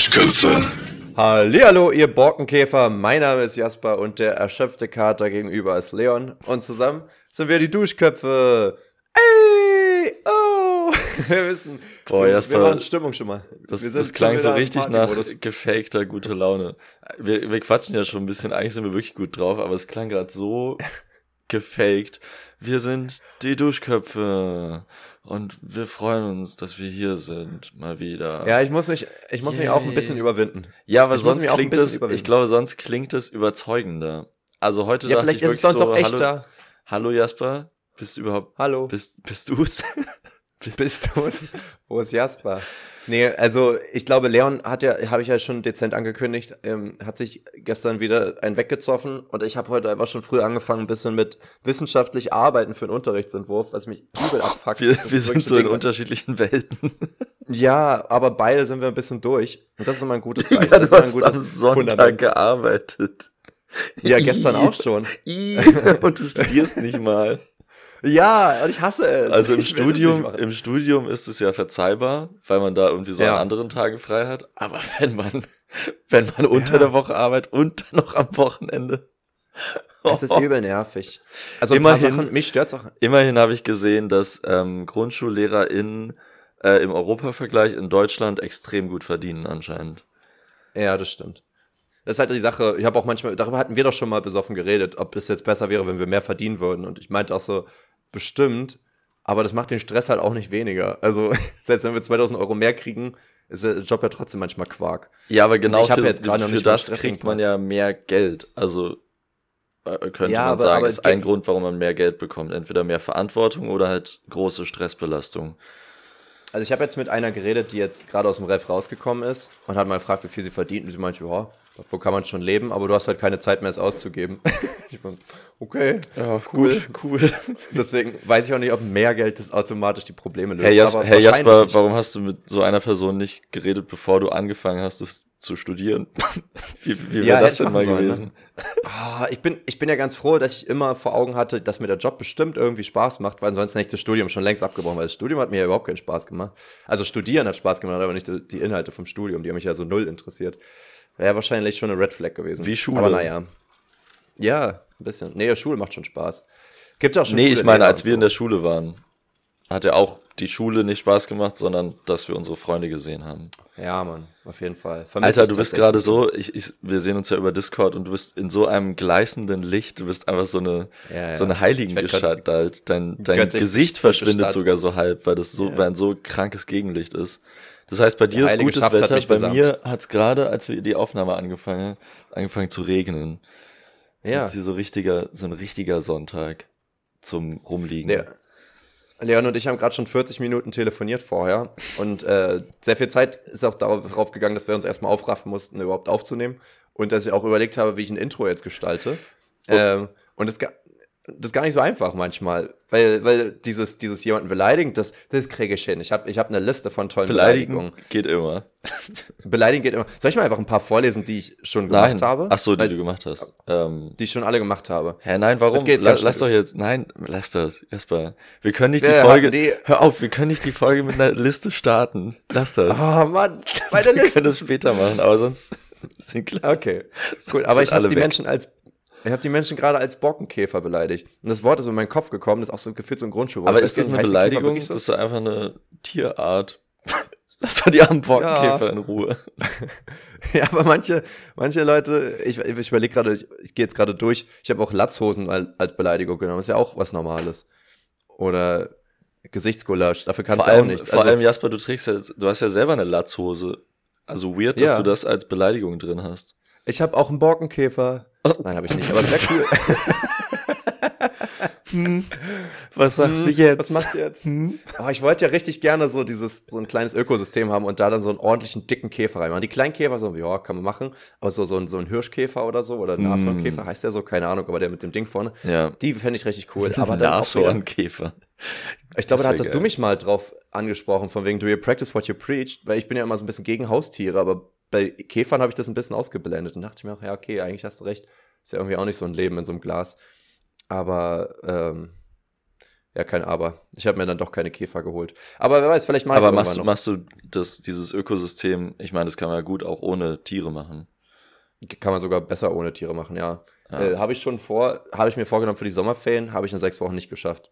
Duschköpfe. Hallihallo, ihr Borkenkäfer. Mein Name ist Jasper und der erschöpfte Kater gegenüber ist Leon. Und zusammen sind wir die Duschköpfe. Ey, oh. Wir wissen, Boah, Jasper, wir machen Stimmung schon mal. Das klang so richtig nach gefakter gute Laune. Wir quatschen ja schon ein bisschen, eigentlich sind wir wirklich gut drauf, aber es klang gerade so gefaked. Wir sind die Duschköpfe und wir freuen uns, dass wir hier sind, mal wieder. Ja, ich muss mich auch ein bisschen überwinden. Ja, aber sonst klingt es, ich glaube, sonst klingt es überzeugender. Also heute ja, dachte vielleicht ich ist wirklich es sonst auch echter. Hallo Jasper, bist du überhaupt? Hallo. Bist du's? Bist du's? Wo ist Jasper? Nee, also ich glaube, Leon habe ich ja schon dezent angekündigt, hat sich gestern wieder einen weggezoffen und ich habe heute einfach schon früh angefangen, ein bisschen mit wissenschaftlich Arbeiten für einen Unterrichtsentwurf, was mich übel abfuckt. Wir sind so in unterschiedlichen Welten. Ja, aber beide sind wir ein bisschen durch und das ist immer ein gutes Zeichen. Ja, das du ist ein hast gutes am Sonntag Fundament. gearbeitet. Ja, gestern auch schon. Und du studierst nicht mal. Ja, und ich hasse es. Also im Studium ist es ja verzeihbar, weil man da irgendwie so Ja. an anderen Tagen frei hat. Aber wenn man unter der Woche arbeitet und dann noch am Wochenende. Es ist übel nervig. Also ein paar Sachen, mich stört's auch. Immerhin habe ich gesehen, dass GrundschullehrerInnen im Europavergleich in Deutschland extrem gut verdienen anscheinend. Ja, das stimmt. Das ist halt die Sache, ich habe auch manchmal, darüber hatten wir doch schon mal besoffen geredet, ob es jetzt besser wäre, wenn wir mehr verdienen würden. Und ich meinte auch so, bestimmt, aber das macht den Stress halt auch nicht weniger. Also, selbst wenn wir 2.000 Euro mehr kriegen, ist der Job ja trotzdem manchmal Quark. Ja, aber genau für für das kriegt man ja mehr Geld. Also könnte man sagen, ist ein Grund, warum man mehr Geld bekommt. Entweder mehr Verantwortung oder halt große Stressbelastung. Also ich habe jetzt mit einer geredet, die jetzt gerade aus dem Ref rausgekommen ist und hat mal gefragt, wie viel sie verdient. Und sie meinte, ja, davon kann man schon leben, aber du hast halt keine Zeit mehr, es auszugeben. Ich meine, okay, Ja, cool. Cool. Deswegen weiß ich auch nicht, ob mehr Geld das automatisch die Probleme löst. Herr wahrscheinlich Jasper, nicht. warum hast du mit so einer Person nicht geredet, bevor du angefangen hast, das zu studieren? Wie wäre das denn mal gewesen? Ich bin ja ganz froh, dass ich immer vor Augen hatte, dass mir der Job bestimmt irgendwie Spaß macht, weil ansonsten hätte ich das Studium schon längst abgebrochen, weil das Studium hat mir ja überhaupt keinen Spaß gemacht. Also studieren hat Spaß gemacht, aber nicht die Inhalte vom Studium, die haben mich ja so null interessiert. Wäre wahrscheinlich schon eine Red Flag gewesen. Wie Schule. Aber naja. Ja, ein bisschen. Nee, Schule macht schon Spaß. Gibt auch schon Nee, coole ich meine, Lehrer als und wir so. in der Schule waren, hat ja auch die Schule nicht Spaß gemacht, sondern dass wir unsere Freunde gesehen haben. Ja, Mann, auf jeden Fall. Alter, du bist gerade so, wir sehen uns ja über Discord und du bist in so einem gleißenden Licht, du bist einfach so eine Heiligengestalt. Dein Gesicht verschwindet Gestalt. sogar so halb, weil weil ein so krankes Gegenlicht ist. Das heißt, bei dir ist heilige gutes Schaft hat Wetter, mich bei besamt. mir hat es gerade, als wir die Aufnahme angefangen zu regnen. Ja. Ist hier so ein richtiger Sonntag zum Rumliegen. Leon und ich haben gerade schon 40 Minuten telefoniert vorher und sehr viel Zeit ist auch darauf gegangen, dass wir uns erstmal aufraffen mussten, überhaupt aufzunehmen und dass ich auch überlegt habe, wie ich ein Intro jetzt gestalte. Und das ist gar nicht so einfach manchmal, weil dieses jemanden beleidigen, das kriege ich hin. Ich hab eine Liste von tollen Beleidigungen. Geht immer. Beleidigen geht immer. Soll ich mal einfach ein paar vorlesen, die ich schon gemacht habe? Ach so, die du gemacht hast. Die ich schon alle gemacht habe. Hä, nein, warum? Das geht ganz Lass schnell. doch jetzt, nein, lass das, Jasper. Wir können nicht hör auf, wir können nicht die Folge mit einer Liste starten. Lass das. Oh Mann, meine Wir Liste. können das später machen, aber sonst sind klar. Okay, gut, aber sind ich habe alle die weg. Menschen gerade als Borkenkäfer beleidigt. Und das Wort ist in meinen Kopf gekommen, das ist auch so gefühlt so ein Grundschulwort. Aber Ich ist weiß das gar eine nicht, heißt die Käfer Beleidigung? wirklich so? Das ist doch einfach eine Tierart. Lass doch die armen Borkenkäfer in Ruhe. Ja, aber manche Leute, ich überlege gerade, ich gehe jetzt gerade durch, ich habe auch Latzhosen als Beleidigung genommen, ist ja auch was Normales. Oder Gesichtsgulasch, dafür kannst du auch nichts. Vor allem, Jasper, du hast ja selber eine Latzhose. Also weird, dass Ja. du das als Beleidigung drin hast. Ich habe auch einen Borkenkäfer. Nein, habe ich nicht, aber das wäre cool. Was sagst du jetzt? Was machst du jetzt? Aber ich wollte ja richtig gerne so ein kleines Ökosystem haben und da dann so einen ordentlichen, dicken Käfer reinmachen. Die kleinen Käfer, so, ja, kann man machen. Aber so ein Hirschkäfer oder so, oder Nashornkäfer, heißt der so, keine Ahnung, aber der mit dem Ding vorne, Ja. die fände ich richtig cool. Aber dann auch wieder, Nashornkäfer. ich glaube, da wär hattest geil. du mich mal drauf angesprochen, von wegen, do you practice what you preach? Weil ich bin ja immer so ein bisschen gegen Haustiere, aber bei Käfern habe ich das ein bisschen ausgeblendet. Und dachte ich mir auch, ja, okay, eigentlich hast du recht. Ist ja irgendwie auch nicht so ein Leben in so einem Glas. Aber, Ja, kein Aber. Ich habe mir dann doch keine Käfer geholt. Aber wer weiß, vielleicht mache ich es irgendwann noch. Machst du dieses Ökosystem, ich meine, das kann man ja gut auch ohne Tiere machen. Kann man sogar besser ohne Tiere machen, ja. Habe ich mir vorgenommen für die Sommerferien, habe ich in 6 Wochen nicht geschafft.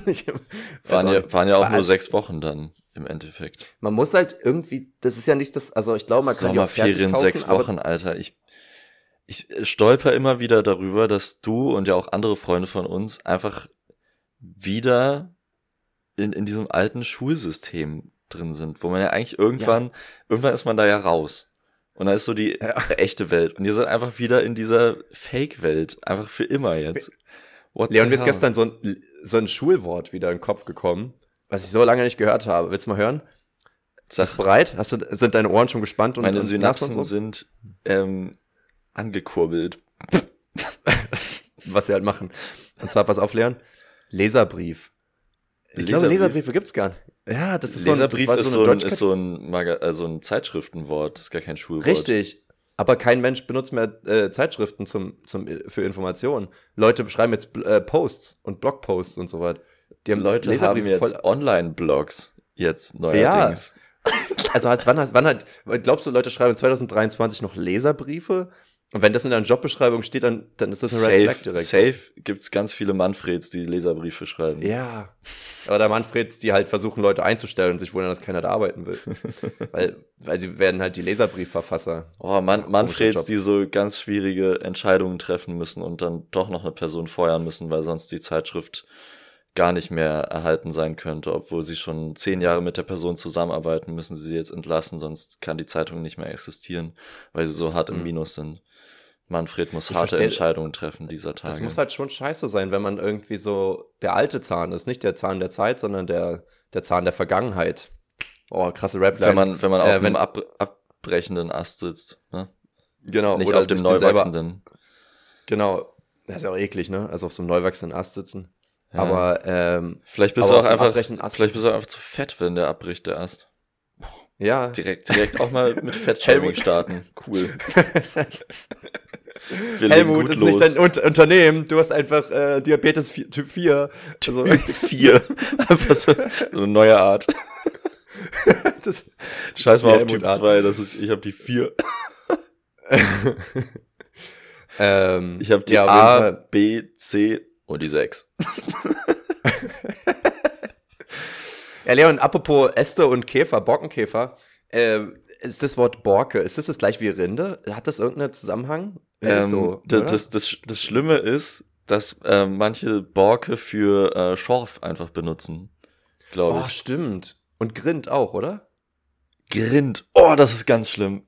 Waren ja auch nur 6 Wochen dann im Endeffekt. Man muss halt irgendwie, das ist ja nicht das, also ich glaube, man kann ja auch fertig kaufen. Sommerferien 6 Wochen, Alter. Ich stolper immer wieder darüber, dass du und ja auch andere Freunde von uns einfach wieder in diesem alten Schulsystem drin sind, wo man ja eigentlich irgendwann ist man da ja raus. Und da ist so die echte Welt. Und ihr seid einfach wieder in dieser Fake-Welt. Einfach für immer jetzt. Leon, mir ist gestern so ein Schulwort wieder in den Kopf gekommen, was ich so lange nicht gehört habe. Willst du mal hören? Bist du bereit? Sind deine Ohren schon gespannt? Meine Synapsen sind angekurbelt. Was sie halt machen. Und zwar, pass auf, Leon. Leserbrief. Ich glaube, Leserbriefe gibt's gar nicht. Ja, das ist Leserbrief ist so ein Zeitschriftenwort, das ist gar kein Schulwort. Richtig, aber kein Mensch benutzt mehr Zeitschriften für Informationen. Leute schreiben jetzt Posts und Blogposts und so weiter. Die Leute haben jetzt Online-Blogs jetzt neuerdings. Ja. Also glaubst du, Leute schreiben 2023 noch Leserbriefe? Und wenn das in deiner Jobbeschreibung steht, dann ist das ein Red Flag direkt. Safe gibt's ganz viele Manfreds, die Leserbriefe schreiben. Ja, aber da Manfreds, die halt versuchen, Leute einzustellen und sich wundern, dass keiner da arbeiten will. weil sie werden halt die Leserbriefverfasser. Oh, Manfreds, die so ganz schwierige Entscheidungen treffen müssen und dann doch noch eine Person feuern müssen, weil sonst die Zeitschrift gar nicht mehr erhalten sein könnte, obwohl sie schon 10 Jahre mit der Person zusammenarbeiten, müssen sie jetzt entlassen, sonst kann die Zeitung nicht mehr existieren, weil sie so hart im Minus sind. Manfred muss harte Entscheidungen treffen dieser Tage. Das muss halt schon scheiße sein, wenn man irgendwie so der alte Zahn ist, nicht der Zahn der Zeit, sondern der Zahn der Vergangenheit. Oh, krasse Rap-Line. Wenn man auf einem abbrechenden Ast sitzt, ne? Genau. Nicht oder auf dem neu wachsenden. Genau. Das ist ja auch eklig, ne? Also auf so einem neu wachsenden Ast sitzen. Ja. Aber vielleicht bist du auch einfach zu fett, wenn der abbricht, der Ast. Ja. Direkt auch mal mit Fettshaming starten. Cool. Helmut, das ist nicht dein Unternehmen. Du hast einfach Diabetes Typ 4. Also Typ 4. Einfach so eine neue Art. Scheiß mal auf Typ 2. Ich habe die 4. Ich habe die A, B, C und die 6. Ja, Leon, apropos Äste und Käfer, Borkenkäfer, ist das Wort Borke, ist das gleich wie Rinde? Hat das irgendeinen Zusammenhang? Das Schlimme ist, dass manche Borke für Schorf einfach benutzen, glaube ich. Oh, stimmt. Und Grind auch, oder? Grind. Oh, das ist ganz schlimm.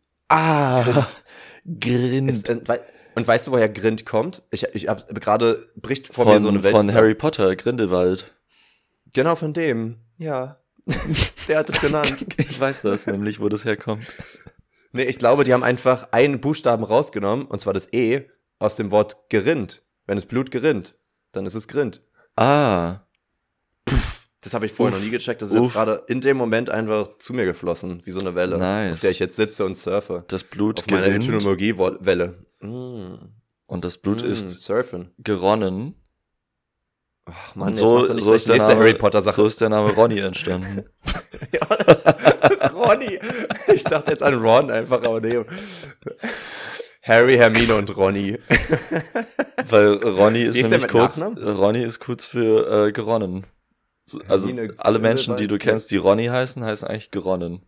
Grind. Und weißt du, woher Grind kommt? Ich hab gerade bricht vor mir so eine Welt. Von Harry Potter, Grindelwald. Genau von dem. Ja. Der hat es genannt. Ich weiß das nämlich, wo das herkommt. Nee, ich glaube, die haben einfach einen Buchstaben rausgenommen, und zwar das E, aus dem Wort gerinnt. Wenn es Blut gerinnt, dann ist es Grind. Ah. Das habe ich vorher noch nie gecheckt. Das ist jetzt gerade in dem Moment einfach zu mir geflossen, wie so eine Welle, auf der ich jetzt sitze und surfe. Das Blut auf meiner Etymologie-Welle. Und das Blut ist surfen. geronnen. Ach Mann, so ist der Name, Harry Potter Sache. So ist der Name Ronny entstanden. Ja, Ronny. Ich dachte jetzt an Ron einfach, aber nee. Harry, Hermine und Ronny. Weil Ronny ist nämlich kurz. Ronny ist kurz für geronnen. Also Hermine, alle Menschen, die du kennst, die Ronny heißen eigentlich geronnen.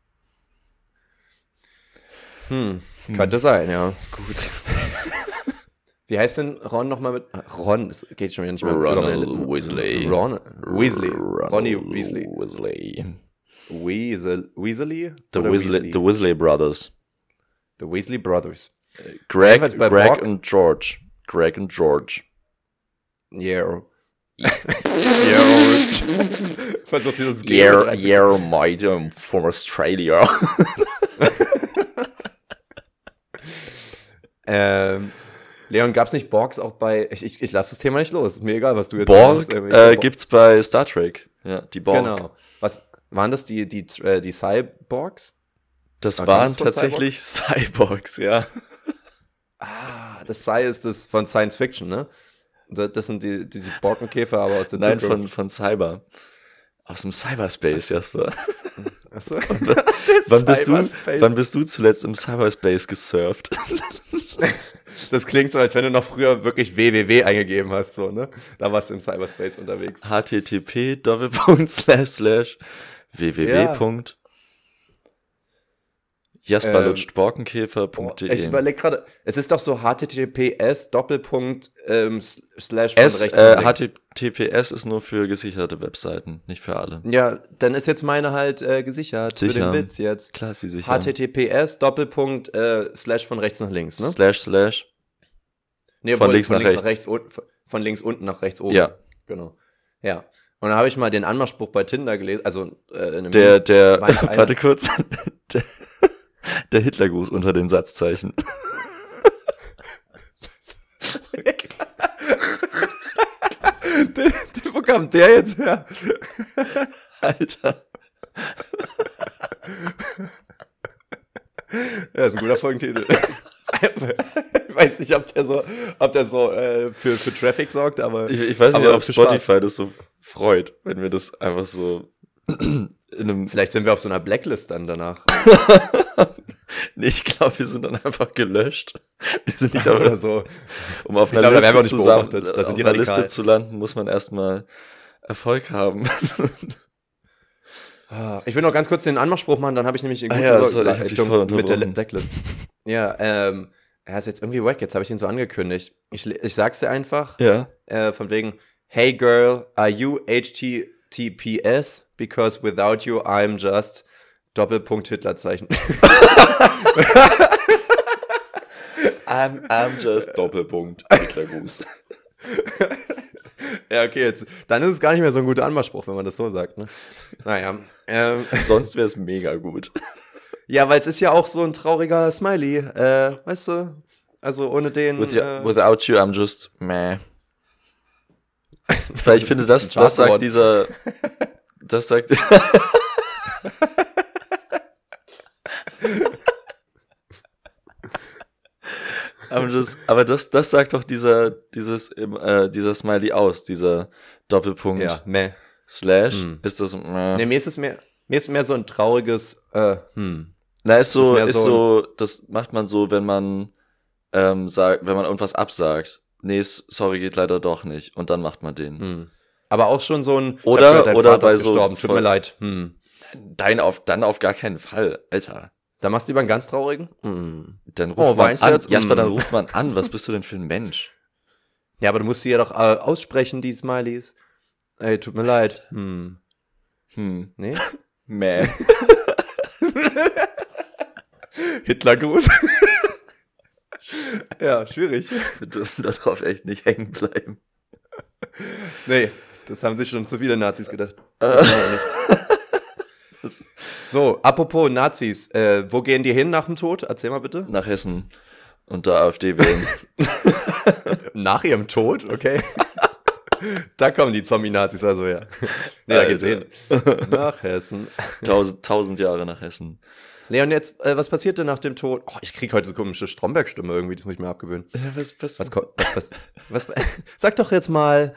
Könnte sein, ja. Gut. Wie heißt denn Ron nochmal mit... Ron, es geht schon wieder nicht mehr. Ronald Weasley. Ronny Weasley. Weasley? The Weasley Brothers. The Weasley Brothers. Greg und George. Greg und George. Yeah. Versucht sie uns Yeah, mate, from Australia. Leon, gab's nicht Borgs auch bei... Ich lasse das Thema nicht los. Mir egal, was du jetzt sagst. Gibt's bei Star Trek. Ja, die Borg. Genau. Was waren das, die Cyborgs? Das waren tatsächlich Cyborgs, ja. Das Sci ist das von Science Fiction, ne? Das sind die Borkenkäfer, aber aus der Nein, Zukunft. von Cyber. Aus dem Cyberspace, Jasper. Achso. Wann bist du zuletzt im Cyberspace gesurft? Das klingt so, als wenn du noch früher wirklich www eingegeben hast, so, ne? Da warst du im Cyberspace unterwegs. http://www. jasperlutschtborkenkäfer.de. Ich überlege gerade, es ist doch so https Doppelpunkt Slash von rechts nach links. HTTPS ist nur für gesicherte Webseiten, nicht für alle. Ja, dann ist jetzt meine halt gesichert. Sicher. Für den Witz jetzt. Klar, sie sicher. https Doppelpunkt Slash von rechts nach links, ne? Slash. Nee, von links nach rechts. Von links unten nach rechts oben. Ja. Genau. Ja. Und dann habe ich mal den Anmachspruch bei Tinder gelesen, also in einem warte kurz. Der Hitlergruß unter den Satzzeichen. Wo kam der jetzt her? Alter. Ja, ist ein guter Folgentitel. Ich weiß nicht, ob der so für Traffic sorgt, aber ich weiß nicht, aber ob Spotify das so freut, wenn wir das einfach so in einem... Vielleicht sind wir auf so einer Blacklist dann danach. Nee, ich glaube, wir sind dann einfach gelöscht. Wir sind nicht aber so. Um auf einer Liste zu landen, muss man erstmal Erfolg haben. Ich will noch ganz kurz den Anmachspruch machen, dann habe ich nämlich eine gute Überleitung mit der Blacklist. Ja, er ist jetzt irgendwie wack, jetzt habe ich ihn so angekündigt. Ich sag's dir einfach. Ja. Von wegen, hey girl, are you HTTPS? Because without you I'm just Doppelpunkt Hitlerzeichen. I'm just Doppelpunkt Hitlergruß. Ja, okay, dann ist es gar nicht mehr so ein guter Anmachspruch, wenn man das so sagt, ne? Naja. Sonst wäre es mega gut. Ja, weil es ist ja auch so ein trauriger Smiley, weißt du? Also ohne den... Without you, I'm just meh. Weil ich finde, das sagt dieser... Das sagt... aber das sagt doch dieser Smiley aus, dieser Doppelpunkt. Ja, meh. Slash, ist das meh. Nee, mir ist mehr so ein trauriges Na, ist so, das macht man so, wenn man sagt, wenn man irgendwas absagt. Nee, sorry, geht leider doch nicht. Und dann macht man den. Aber auch schon so ein oder bei so gestorben, tut mir leid. Dann auf gar keinen Fall, Alter. Da machst du lieber einen ganz traurigen? Dann ruft man an. Jasper, dann ruft man an. Was bist du denn für ein Mensch? Ja, aber du musst sie ja doch aussprechen, die Smileys. Ey, tut mir leid. Nee? Meh. Hitlergruß. Ja, schwierig. Wir dürfen darauf echt nicht hängen bleiben. Nee, das haben sich schon zu viele Nazis gedacht. So, apropos Nazis, wo gehen die hin nach dem Tod? Erzähl mal bitte. Nach Hessen und der AfD wählen. Nach ihrem Tod? Okay. Da kommen die Zombie-Nazis also her. Nee, da geht's hin. Nach Hessen. 1000 Jahre nach Hessen. Leon, jetzt, was passiert denn nach dem Tod? Oh, ich krieg heute so komische Stromberg-Stimme irgendwie, das muss ich mir abgewöhnen. Ja, was sag doch jetzt mal.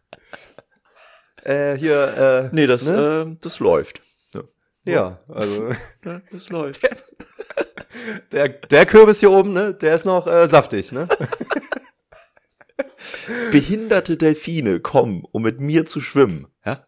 Nee, das läuft. Ja, also. Ja, das läuft. Der Kürbis hier oben, ne, der ist noch saftig, ne? Behinderte Delfine kommen, um mit mir zu schwimmen. Ja?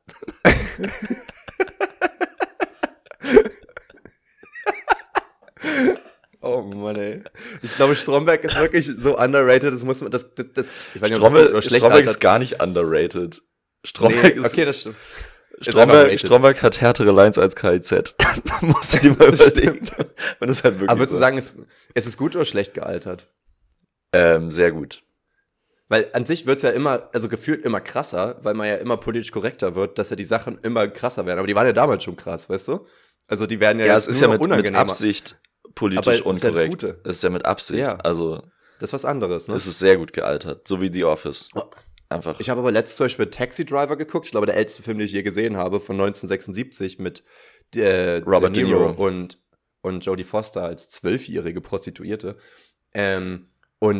Oh Mann, ey. Ich glaube, Stromberg ist wirklich so underrated, das muss man, ich weiß nicht, Stromberg ist gar nicht underrated. Stromberg ist... Okay, das stimmt. Stromberg hat härtere Lines als KIZ. Musst du dir mal überlegen. Und das halt wirklich aber würdest du sagen, ist es gut oder schlecht gealtert? Sehr gut. Weil an sich wird es ja immer, also gefühlt immer krasser, weil man ja immer politisch korrekter wird, dass ja die Sachen immer krasser werden. Aber die waren ja damals schon krass, weißt du? Also die werden ja es ist ja mit Absicht politisch unkorrekt. Es ist ja mit Absicht. Ja. Also das ist was anderes, ne? Es ist sehr gut gealtert, so wie The Office. Einfach. Ich habe aber letztens zum Beispiel Taxi Driver geguckt. Ich glaube, der älteste Film, den ich je gesehen habe, von 1976 mit Robert De Niro und Jodie Foster als 12-jährige Prostituierte. Und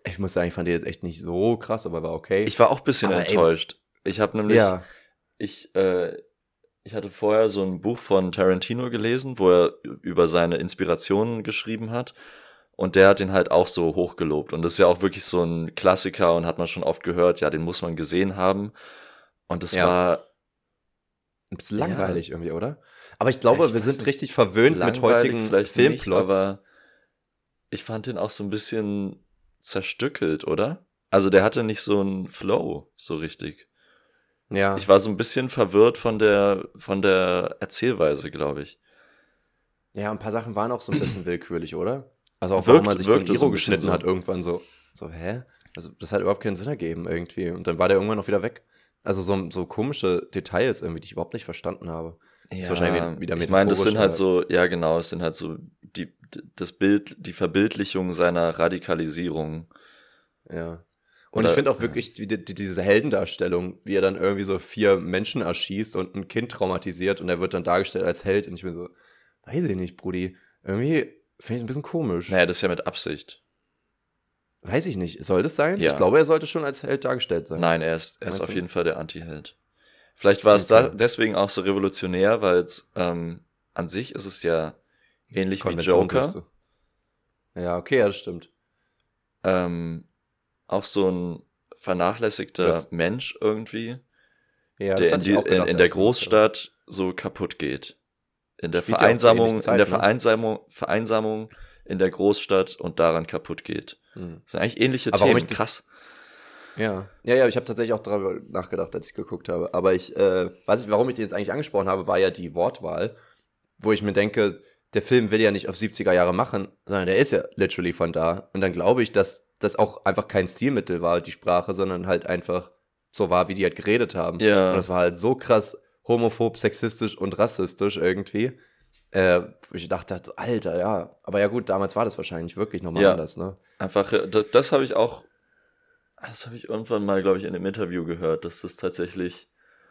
ich muss sagen, ich fand den jetzt echt nicht so krass, aber war okay. Ich war auch ein bisschen enttäuscht. Ich habe nämlich, ich hatte vorher so ein Buch von Tarantino gelesen, wo er über seine Inspirationen geschrieben hat. Und der hat den halt auch so hochgelobt. Und das ist ja auch wirklich so ein Klassiker und hat man schon oft gehört, ja, den muss man gesehen haben. Und das war ein bisschen langweilig irgendwie, oder? Aber ich glaube, wir sind richtig verwöhnt mit heutigen Filmplots. Aber ich fand den auch so ein bisschen zerstückelt, oder? Also der hatte nicht so einen Flow, so richtig. Ja. Ich war so ein bisschen verwirrt von der Erzählweise, glaube ich. Ja, ein paar Sachen waren auch so ein bisschen willkürlich, oder? Also auch, warum man sich so ein Iro geschnitten hat, irgendwann so, hä? Also das hat überhaupt keinen Sinn ergeben irgendwie. Und dann war der irgendwann noch wieder weg. Also so komische Details irgendwie, die ich überhaupt nicht verstanden habe. Ja, ist wahrscheinlich wieder ich meine, das sind halt so, ja genau, es sind halt so das Bild, die Verbildlichung seiner Radikalisierung. Ja. Und ich finde auch wirklich diese Heldendarstellung, wie er dann irgendwie so 4 Menschen erschießt und ein Kind traumatisiert und er wird dann dargestellt als Held. Und ich bin so, weiß ich nicht, Brudi. Irgendwie finde ich es ein bisschen komisch. Naja, das ist ja mit Absicht. Weiß ich nicht. Soll das sein? Ja. Ich glaube, er sollte schon als Held dargestellt sein. Nein, er ist auf jeden Fall der Anti-Held. Vielleicht war es deswegen auch so revolutionär, weil es an sich ist es ja ähnlich wie Joker. So. Ja, okay, ja, das stimmt. Auch so ein vernachlässigter Mensch irgendwie, ja, der in der Großstadt so kaputt geht. In der Vereinsamung in der Großstadt und daran kaputt geht. Das sind eigentlich ähnliche Themen. Krass. Ja, ich habe tatsächlich auch darüber nachgedacht, als ich geguckt habe. Aber warum ich den jetzt eigentlich angesprochen habe, war ja die Wortwahl, wo ich mir denke, der Film will ja nicht auf 70er Jahre machen, sondern der ist ja literally von da. Und dann glaube ich, dass das auch einfach kein Stilmittel war, die Sprache, sondern halt einfach so war, wie die halt geredet haben. Ja. Und das war halt so krass homophob, sexistisch und rassistisch irgendwie. Ich dachte, Alter, ja. Aber ja gut, damals war das wahrscheinlich wirklich nochmal anders, ne? Einfach, das habe ich irgendwann mal, glaube ich, in einem Interview gehört, dass das tatsächlich,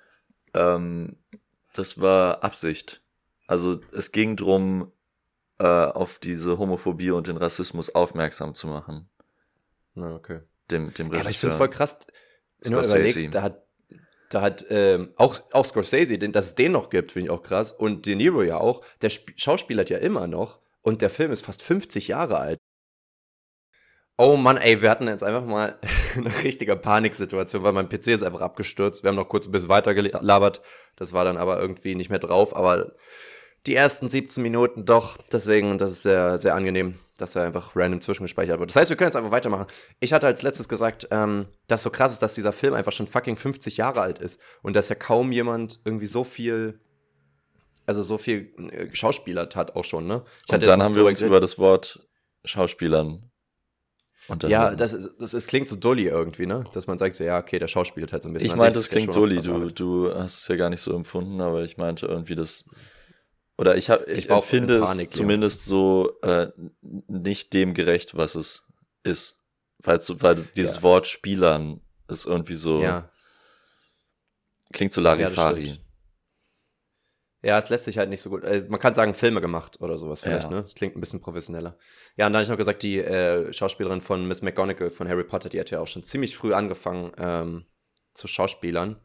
das war Absicht. Also es ging drum, auf diese Homophobie und den Rassismus aufmerksam zu machen. Na, okay. Dem Regisseur. Ja, aber ich finde es voll krass, wenn du überlegst, da hat auch Scorsese, dass es den noch gibt, finde ich auch krass. Und De Niro ja auch. Der schauspielert ja immer noch. Und der Film ist fast 50 Jahre alt. Oh Mann, ey, wir hatten jetzt einfach mal eine richtige Paniksituation, weil mein PC ist einfach abgestürzt. Wir haben noch kurz ein bisschen weiter gelabert. Das war dann aber irgendwie nicht mehr drauf. Aber die ersten 17 Minuten doch. Deswegen, das ist sehr, sehr angenehm, dass er einfach random zwischengespeichert wird. Das heißt, wir können jetzt einfach weitermachen. Ich hatte als letztes gesagt, dass so krass ist, dass dieser Film einfach schon fucking 50 Jahre alt ist. Und dass ja kaum jemand irgendwie so viel geschauspielert hat auch schon, ne? Und dann haben wir uns über das Wort Schauspielern unterhalten. Ja, das klingt so dulli irgendwie, ne? Dass man sagt so, ja, okay, der schauspielt halt so ein bisschen. Ich meinte, das klingt dulli. Du hast es ja gar nicht so empfunden, aber ich meinte irgendwie das. Oder ich finde es zumindest so nicht dem gerecht, was es ist. Weil dieses Wort Spielern ist irgendwie so. Ja. Klingt so Larifari. Ja, es lässt sich halt nicht so gut. Man kann sagen, Filme gemacht oder sowas vielleicht, ne? Das klingt ein bisschen professioneller. Ja, und dann habe ich noch gesagt, die Schauspielerin von Miss McGonagall von Harry Potter, die hat ja auch schon ziemlich früh angefangen zu Schauspielern.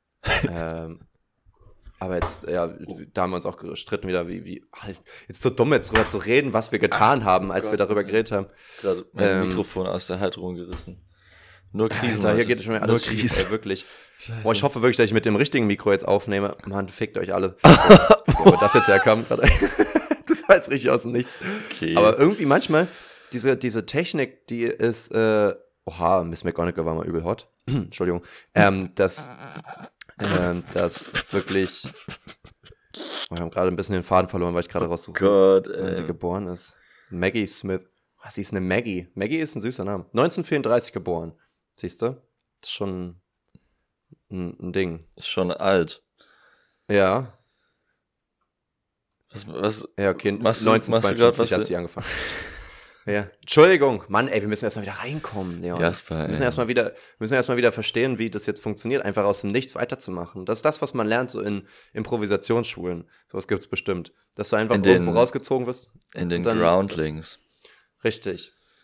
Aber jetzt, da haben wir uns auch gestritten wieder, wie jetzt so dumm jetzt drüber zu reden, was wir getan haben, als wir darüber geredet haben. Gerade mein Mikrofon aus der Halterung gerissen. Nur Krisen. Da hier geht schon wieder alles schief, ey, wirklich. Scheiße. Boah, ich hoffe wirklich, dass ich mit dem richtigen Mikro jetzt aufnehme. Mann, fickt euch alle. Wo das jetzt herkam. Das war jetzt richtig aus dem Nichts. Okay. Aber irgendwie manchmal, diese Technik, die ist, Miss McGonagall war mal übel hot. Entschuldigung. Das wirklich. Wir haben gerade ein bisschen den Faden verloren, weil ich gerade raussuche, wann sie geboren ist. Maggie Smith. Sie ist eine Maggie. Maggie ist ein süßer Name. 1934 geboren. Siehst du? Das ist schon ein Ding. Ist schon alt. Ja. Was? Ja, okay. Machst 1952 hat sie angefangen. Ja. Entschuldigung, Mann, ey, wir müssen erstmal wieder reinkommen, Leon. Jasper, wir müssen erstmal wieder verstehen, wie das jetzt funktioniert, einfach aus dem Nichts weiterzumachen. Das ist das, was man lernt so in Improvisationsschulen. Sowas gibt es bestimmt. Dass du einfach irgendwo rausgezogen wirst. In den Groundlings. Richtig.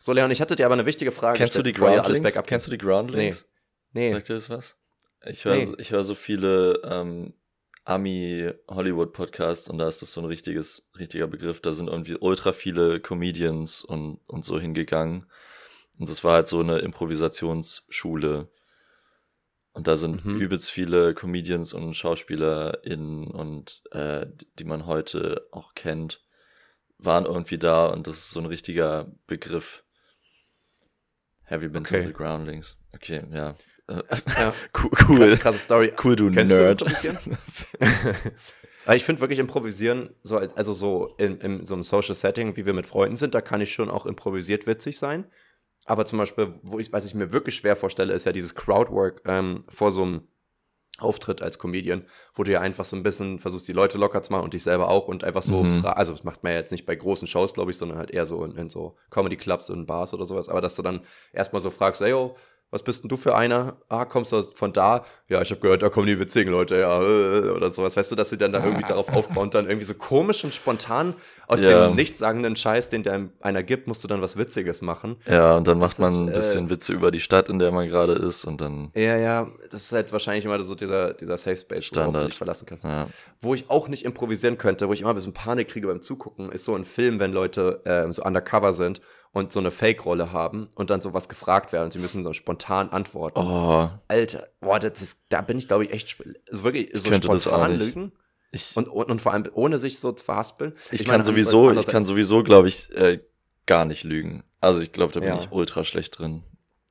So, Leon, ich hatte dir aber eine wichtige Frage Kennst du die Groundlings? Kennst du die Groundlings? Nee. Sagt dir das was? Ich höre so viele Ami-Hollywood-Podcasts und da ist das so ein richtiger Begriff. Da sind irgendwie ultra viele Comedians und so hingegangen. Und das war halt so eine Improvisationsschule. Und da sind übelst viele Comedians und SchauspielerInnen und die man heute auch kennt, waren irgendwie da und das ist so ein richtiger Begriff. Have you been to the Groundlings? Okay, ja. Cool. Krasse Story. Cool, du Kennst Nerd. Du Aber ich finde wirklich improvisieren, also so in so einem Social Setting, wie wir mit Freunden sind, da kann ich schon auch improvisiert witzig sein. Aber zum Beispiel, was ich mir wirklich schwer vorstelle, ist ja dieses Crowdwork vor so einem Auftritt als Comedian, wo du ja einfach so ein bisschen versuchst, die Leute locker zu machen und dich selber auch und einfach so, also das macht man ja jetzt nicht bei großen Shows, glaube ich, sondern halt eher so in so Comedy-Clubs und Bars oder sowas, aber dass du dann erstmal so fragst, ey, yo, was bist denn du für einer? Kommst du von da? Ja, ich habe gehört, da kommen die witzigen Leute, ja, oder sowas. Weißt du, dass sie dann da irgendwie darauf aufbauen und dann irgendwie so komisch und spontan aus dem nichtssagenden Scheiß, den dir einer gibt, musst du dann was Witziges machen. Ja, und dann macht man ein bisschen Witze über die Stadt, in der man gerade ist und dann... Ja, das ist halt wahrscheinlich immer so dieser Safe Space, worauf du dich verlassen kannst. Ja. Wo ich auch nicht improvisieren könnte, wo ich immer ein bisschen Panik kriege beim Zugucken, ist so ein Film, wenn Leute so undercover sind und so eine Fake-Rolle haben und dann sowas gefragt werden und sie müssen so spontan antworten. Oh. Alter, da bin ich, glaube ich, echt wirklich so spontan lügen. Und vor allem ohne sich so zu verhaspeln. Ich kann sowieso, glaube ich, gar nicht lügen. Also ich glaube, da bin ich ultra schlecht drin.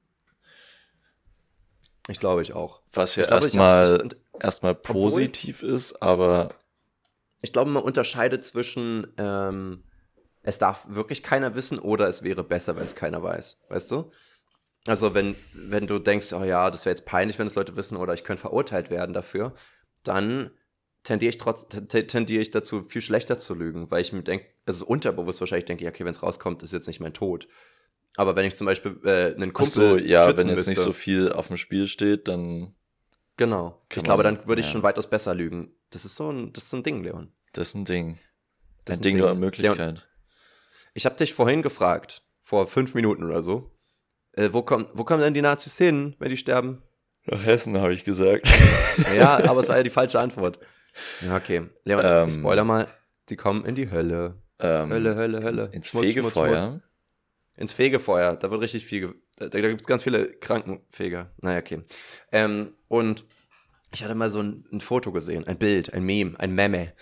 Ich glaube, ich auch. Was ja erstmal positiv ist, aber... Ich glaube, man unterscheidet zwischen es darf wirklich keiner wissen oder es wäre besser, wenn es keiner weiß. Weißt du? Also wenn du denkst, oh ja, das wäre jetzt peinlich, wenn es Leute wissen oder ich könnte verurteilt werden dafür, dann tendiere ich dazu, viel schlechter zu lügen, weil ich mir denke, also unterbewusst wahrscheinlich denke, okay, wenn es rauskommt, ist jetzt nicht mein Tod. Aber wenn ich zum Beispiel einen Kumpel schützen wenn jetzt nicht so viel auf dem Spiel steht, dann... Genau. Ich glaube, dann würde ich schon weitaus besser lügen. Das ist ein Ding, Leon. Das ist ein Ding. Ein Ding nur an Möglichkeit. Leon, ich habe dich vorhin gefragt, vor 5 Minuten oder so, wo kommen denn die Nazis hin, wenn die sterben? Nach Hessen, habe ich gesagt. Ja, aber es war ja die falsche Antwort. Ja, okay. Leon, ich spoiler mal, die kommen in die Hölle. Hölle. Ins Fegefeuer. Schmutz. Ins Fegefeuer, da wird richtig viel, da gibt es ganz viele Krankenfeger. Naja, okay. Und ich hatte mal so ein Foto gesehen, ein Bild, ein Meme, ein Meme,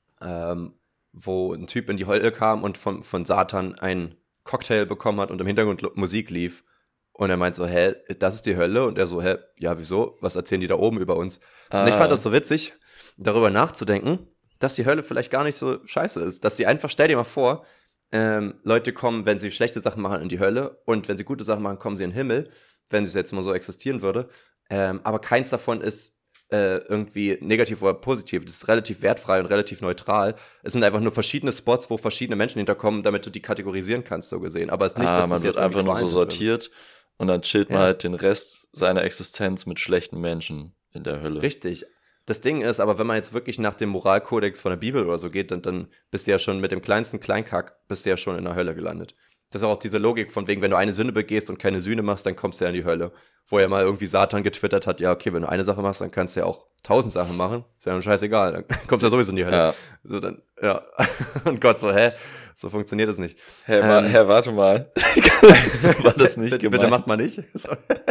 wo ein Typ in die Hölle kam und von Satan einen Cocktail bekommen hat und im Hintergrund Musik lief. Und er meint so, das ist die Hölle? Und er so, ja, wieso? Was erzählen die da oben über uns? Und ich fand das so witzig, darüber nachzudenken, dass die Hölle vielleicht gar nicht so scheiße ist. Dass sie einfach, stell dir mal vor, Leute kommen, wenn sie schlechte Sachen machen, in die Hölle und wenn sie gute Sachen machen, kommen sie in den Himmel, wenn es jetzt mal so existieren würde. Aber keins davon ist irgendwie negativ oder positiv. Das ist relativ wertfrei und relativ neutral. Es sind einfach nur verschiedene Spots, wo verschiedene Menschen hinterkommen, damit du die kategorisieren kannst, so gesehen. Aber es ist nicht, dass man wird einfach nur so sortiert und dann chillt man halt den Rest seiner Existenz mit schlechten Menschen in der Hölle. Richtig. Das Ding ist, aber wenn man jetzt wirklich nach dem Moralkodex von der Bibel oder so geht, dann bist du ja schon mit dem kleinsten Kleinkack, bist du ja schon in der Hölle gelandet. Das ist auch diese Logik von wegen, wenn du eine Sünde begehst und keine Sühne machst, dann kommst du ja in die Hölle. Wo ja mal irgendwie Satan getwittert hat, ja okay, wenn du eine Sache machst, dann kannst du ja auch 1000 Sachen machen. Ist ja dann scheißegal, dann kommst du ja sowieso in die Hölle. Ja. So, dann, ja. Und Gott so, so funktioniert das nicht. Herr, warte mal. So war das nicht gemeint. Bitte macht mal nicht. So.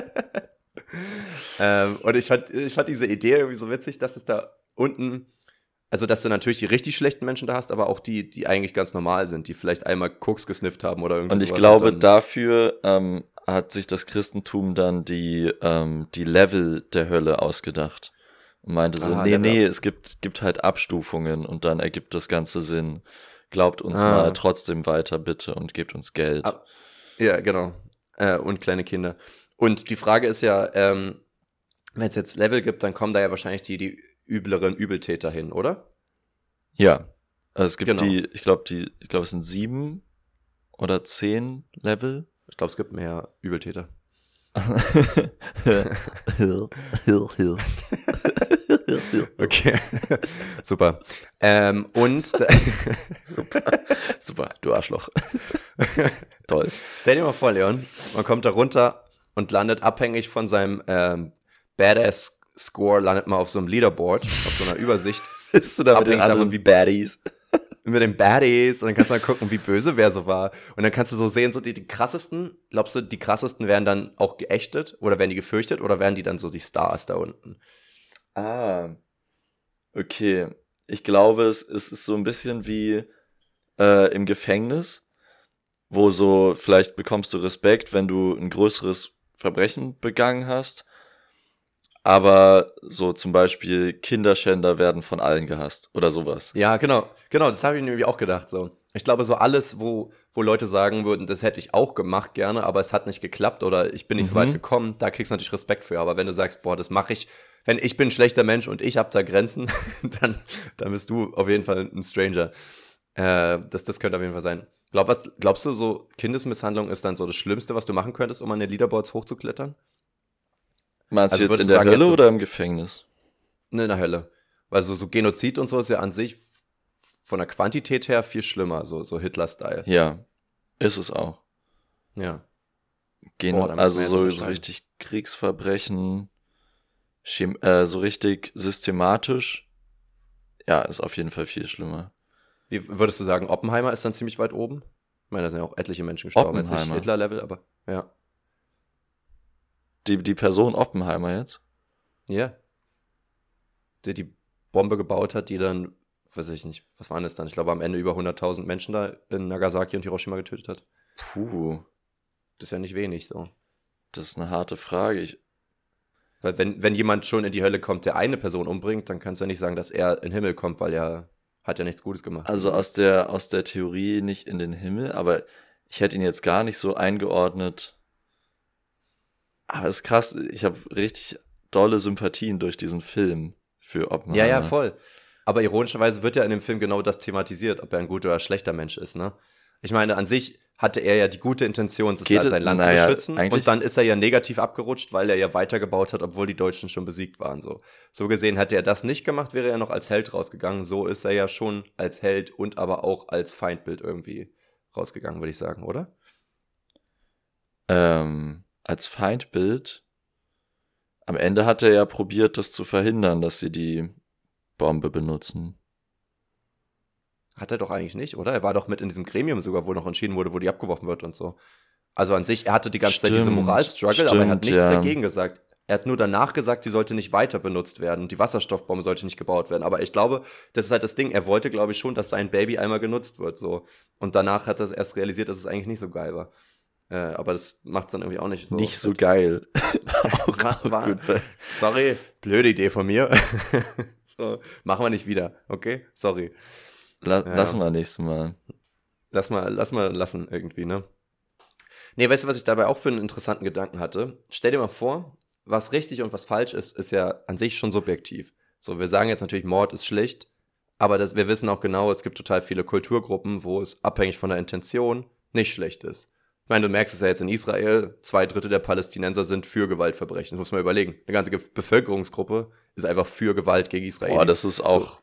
Und ich fand diese Idee irgendwie so witzig, dass es da unten, also dass du natürlich die richtig schlechten Menschen da hast, aber auch die eigentlich ganz normal sind, die vielleicht einmal Koks gesnifft haben oder irgendwas. Und ich glaube, dafür hat sich das Christentum dann die Level der Hölle ausgedacht. Und meinte so, es gibt halt Abstufungen und dann ergibt das Ganze Sinn. Glaubt uns mal trotzdem weiter, bitte, und gebt uns Geld. Ja, genau. Und kleine Kinder. Und die Frage ist ja, wenn es jetzt Level gibt, dann kommen da ja wahrscheinlich die übleren Übeltäter hin, oder? Ja. Also es gibt ich glaube, es sind 7 oder 10 Level. Ich glaube, es gibt mehr Übeltäter. Okay, super. Und super, du Arschloch. Toll. Stell dir mal vor, Leon, man kommt da runter und landet abhängig von seinem Badass-Score, landet mal auf so einem Leaderboard, auf so einer Übersicht. Bist du da mit den anderen wie Baddies? Mit den Baddies und dann kannst du mal gucken, wie böse wer so war. Und dann kannst du so sehen, so die krassesten, glaubst du, die krassesten werden dann auch geächtet oder werden die gefürchtet oder werden die dann so die Stars da unten? Okay. Ich glaube, es ist so ein bisschen wie im Gefängnis, wo so, vielleicht bekommst du Respekt, wenn du ein größeres Verbrechen begangen hast, aber so zum Beispiel Kinderschänder werden von allen gehasst oder sowas. Ja, genau, das habe ich nämlich auch gedacht so. Ich glaube, so alles, wo Leute sagen würden, das hätte ich auch gemacht gerne, aber es hat nicht geklappt oder ich bin nicht so weit gekommen, da kriegst du natürlich Respekt für. Aber wenn du sagst, boah, das mache ich, wenn ich bin ein schlechter Mensch und ich habe da Grenzen, dann bist du auf jeden Fall ein Stranger. Das könnte auf jeden Fall sein. Glaubst du, so Kindesmisshandlung ist dann so das Schlimmste, was du machen könntest, um an den Leaderboards hochzuklettern? Meinst Also du jetzt würdest in du der sagen, Hölle jetzt so- oder im Gefängnis? Ne, in der Hölle. Weil so Genozid und so ist ja an sich von der Quantität her viel schlimmer, so Hitler-Style. Ja, ist es auch. Ja. Gehen, Da müssen also wir jetzt so unterscheiden. richtig Kriegsverbrechen, so richtig systematisch, ja, ist auf jeden Fall viel schlimmer. Wie würdest du sagen, Oppenheimer ist dann ziemlich weit oben? Ich meine, da sind ja auch etliche Menschen gestorben. Jetzt nicht Oppenheimer. Hitler-Level, aber ja. Die Person Oppenheimer jetzt? Ja. Der die Bombe gebaut hat, die dann, weiß ich nicht, was waren das dann? Ich glaube, am Ende über 100.000 Menschen da in Nagasaki und Hiroshima getötet hat. Puh, Das ist ja nicht wenig so. das ist eine harte Frage. Weil wenn jemand schon in die Hölle kommt, der eine Person umbringt, dann kannst du ja nicht sagen, dass er in den Himmel kommt, weil er hat ja nichts Gutes gemacht. Also aus der Theorie nicht in den Himmel, aber ich hätte ihn jetzt gar nicht so eingeordnet. Aber es ist krass, ich habe richtig dolle Sympathien durch diesen Film für Oppenheimer. Ja, voll. Aber ironischerweise wird ja in dem Film genau das thematisiert, ob er ein guter oder schlechter Mensch ist, ne? Ich meine, an sich hatte er ja die gute Intention, sein Land zu beschützen und dann ist er ja negativ abgerutscht, weil er ja weitergebaut hat, obwohl die Deutschen schon besiegt waren. So gesehen, hätte er das nicht gemacht, wäre er noch als Held rausgegangen. So ist er ja schon als Held und aber auch als Feindbild irgendwie rausgegangen, würde ich sagen, oder? Als Feindbild. Am Ende hat er ja probiert, das zu verhindern, dass sie die Bombe benutzen. Hat er doch eigentlich nicht, oder? Er war doch mit in diesem Gremium sogar, wo noch entschieden wurde, wo die abgeworfen wird und so. Also an sich, er hatte die ganze Zeit diese Moralstruggle, aber er hat nichts dagegen gesagt. Er hat nur danach gesagt, sie sollte nicht weiter benutzt werden. Die Wasserstoffbombe sollte nicht gebaut werden. Aber ich glaube, das ist halt das Ding. Er wollte, glaube ich, schon, dass sein Baby einmal genutzt wird. So. Und danach hat er erst realisiert, dass es eigentlich nicht so geil war. Aber das macht es dann irgendwie auch nicht so. Nicht so geil. Sorry, blöde Idee von mir. So, machen wir nicht wieder, okay? Sorry. Lassen wir nächstes Mal. Lass mal lassen irgendwie, ne? Nee, weißt du, was ich dabei auch für einen interessanten Gedanken hatte? Stell dir mal vor, was richtig und was falsch ist ja an sich schon subjektiv. So, wir sagen jetzt natürlich, Mord ist schlecht, aber wir wissen auch genau, es gibt total viele Kulturgruppen, wo es abhängig von der Intention nicht schlecht ist. Ich meine, du merkst es ja jetzt in Israel, 2/3 der Palästinenser sind für Gewaltverbrechen. Das muss man überlegen. Eine ganze Bevölkerungsgruppe ist einfach für Gewalt gegen Israelis. Boah, das ist auch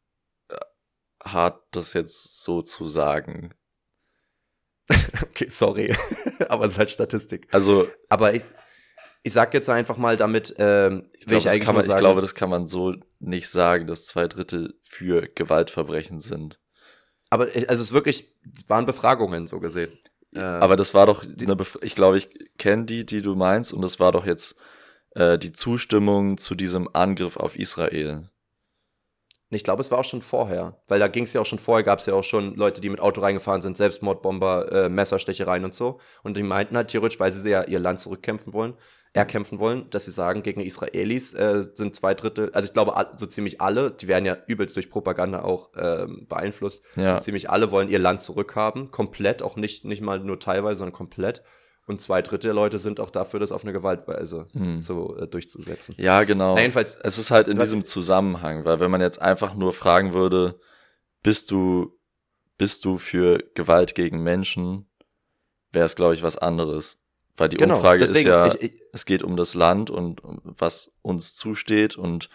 hart, das jetzt so zu sagen. Okay, sorry. Aber es ist halt Statistik. Also, aber ich sag jetzt einfach mal damit, ich glaube, das kann man so nicht sagen, dass 2/3 für Gewaltverbrechen sind. Aber also es waren Befragungen so gesehen. Aber das war doch ich glaube, ich kenne die du meinst, und das war doch jetzt die Zustimmung zu diesem Angriff auf Israel. Ich glaube, es war auch schon vorher, weil da ging es ja auch schon vorher, gab es ja auch schon Leute, die mit Auto reingefahren sind, Selbstmordbomber, Messerstechereien und so. Und die meinten halt theoretisch, weil sie ja ihr Land erkämpfen wollen, dass sie sagen, gegen Israelis sind 2/3, also ich glaube, so ziemlich alle, die werden ja übelst durch Propaganda auch beeinflusst. Ja. Und ziemlich alle wollen ihr Land zurückhaben, komplett, auch nicht mal nur teilweise, sondern komplett. Und 2/3 der Leute sind auch dafür, das auf eine Gewaltweise durchzusetzen. Ja, genau. Na, jedenfalls, es ist halt in diesem Zusammenhang, weil wenn man jetzt einfach nur fragen würde, bist du für Gewalt gegen Menschen, wäre es, glaube ich, was anderes. Weil die Umfrage deswegen, ist ja, es geht um das Land und was uns zusteht, und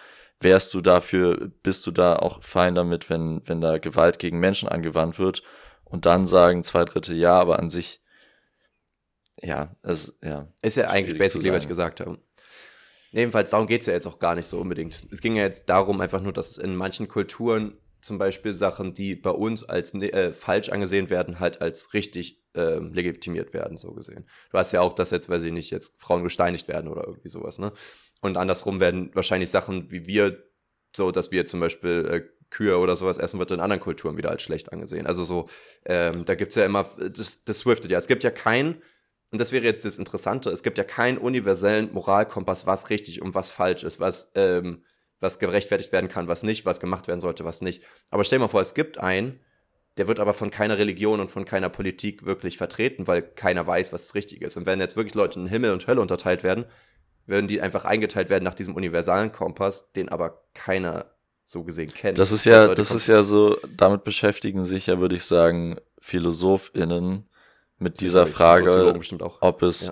bist du da auch fein damit, wenn da Gewalt gegen Menschen angewandt wird und dann sagen 2/3 ja, aber an sich, ja, ist ja eigentlich basically, was ich gesagt habe. Jedenfalls, darum geht es ja jetzt auch gar nicht so unbedingt. Es ging ja jetzt darum einfach nur, dass es in manchen Kulturen zum Beispiel Sachen, die bei uns als falsch angesehen werden, halt als richtig legitimiert werden, so gesehen. Du hast ja auch, dass jetzt, weiß ich nicht, jetzt Frauen gesteinigt werden oder irgendwie sowas, ne? Und andersrum werden wahrscheinlich Sachen wie wir, so dass wir zum Beispiel Kühe oder sowas essen, wird in anderen Kulturen wieder als schlecht angesehen. Also so, da gibt es ja immer, das swiftet ja. Es gibt ja keinen, und das wäre jetzt das Interessante, es gibt ja keinen universellen Moralkompass, was richtig und was falsch ist, was gerechtfertigt werden kann, was nicht, was gemacht werden sollte, was nicht. Aber stell dir mal vor, es gibt einen, der wird aber von keiner Religion und von keiner Politik wirklich vertreten, weil keiner weiß, was das Richtige ist. Und wenn jetzt wirklich Leute in Himmel und Hölle unterteilt werden, würden die einfach eingeteilt werden nach diesem universalen Kompass, den aber keiner so gesehen kennt. Das ist ja so, damit beschäftigen sich ja, würde ich sagen, PhilosophInnen mit dieser Frage, ob es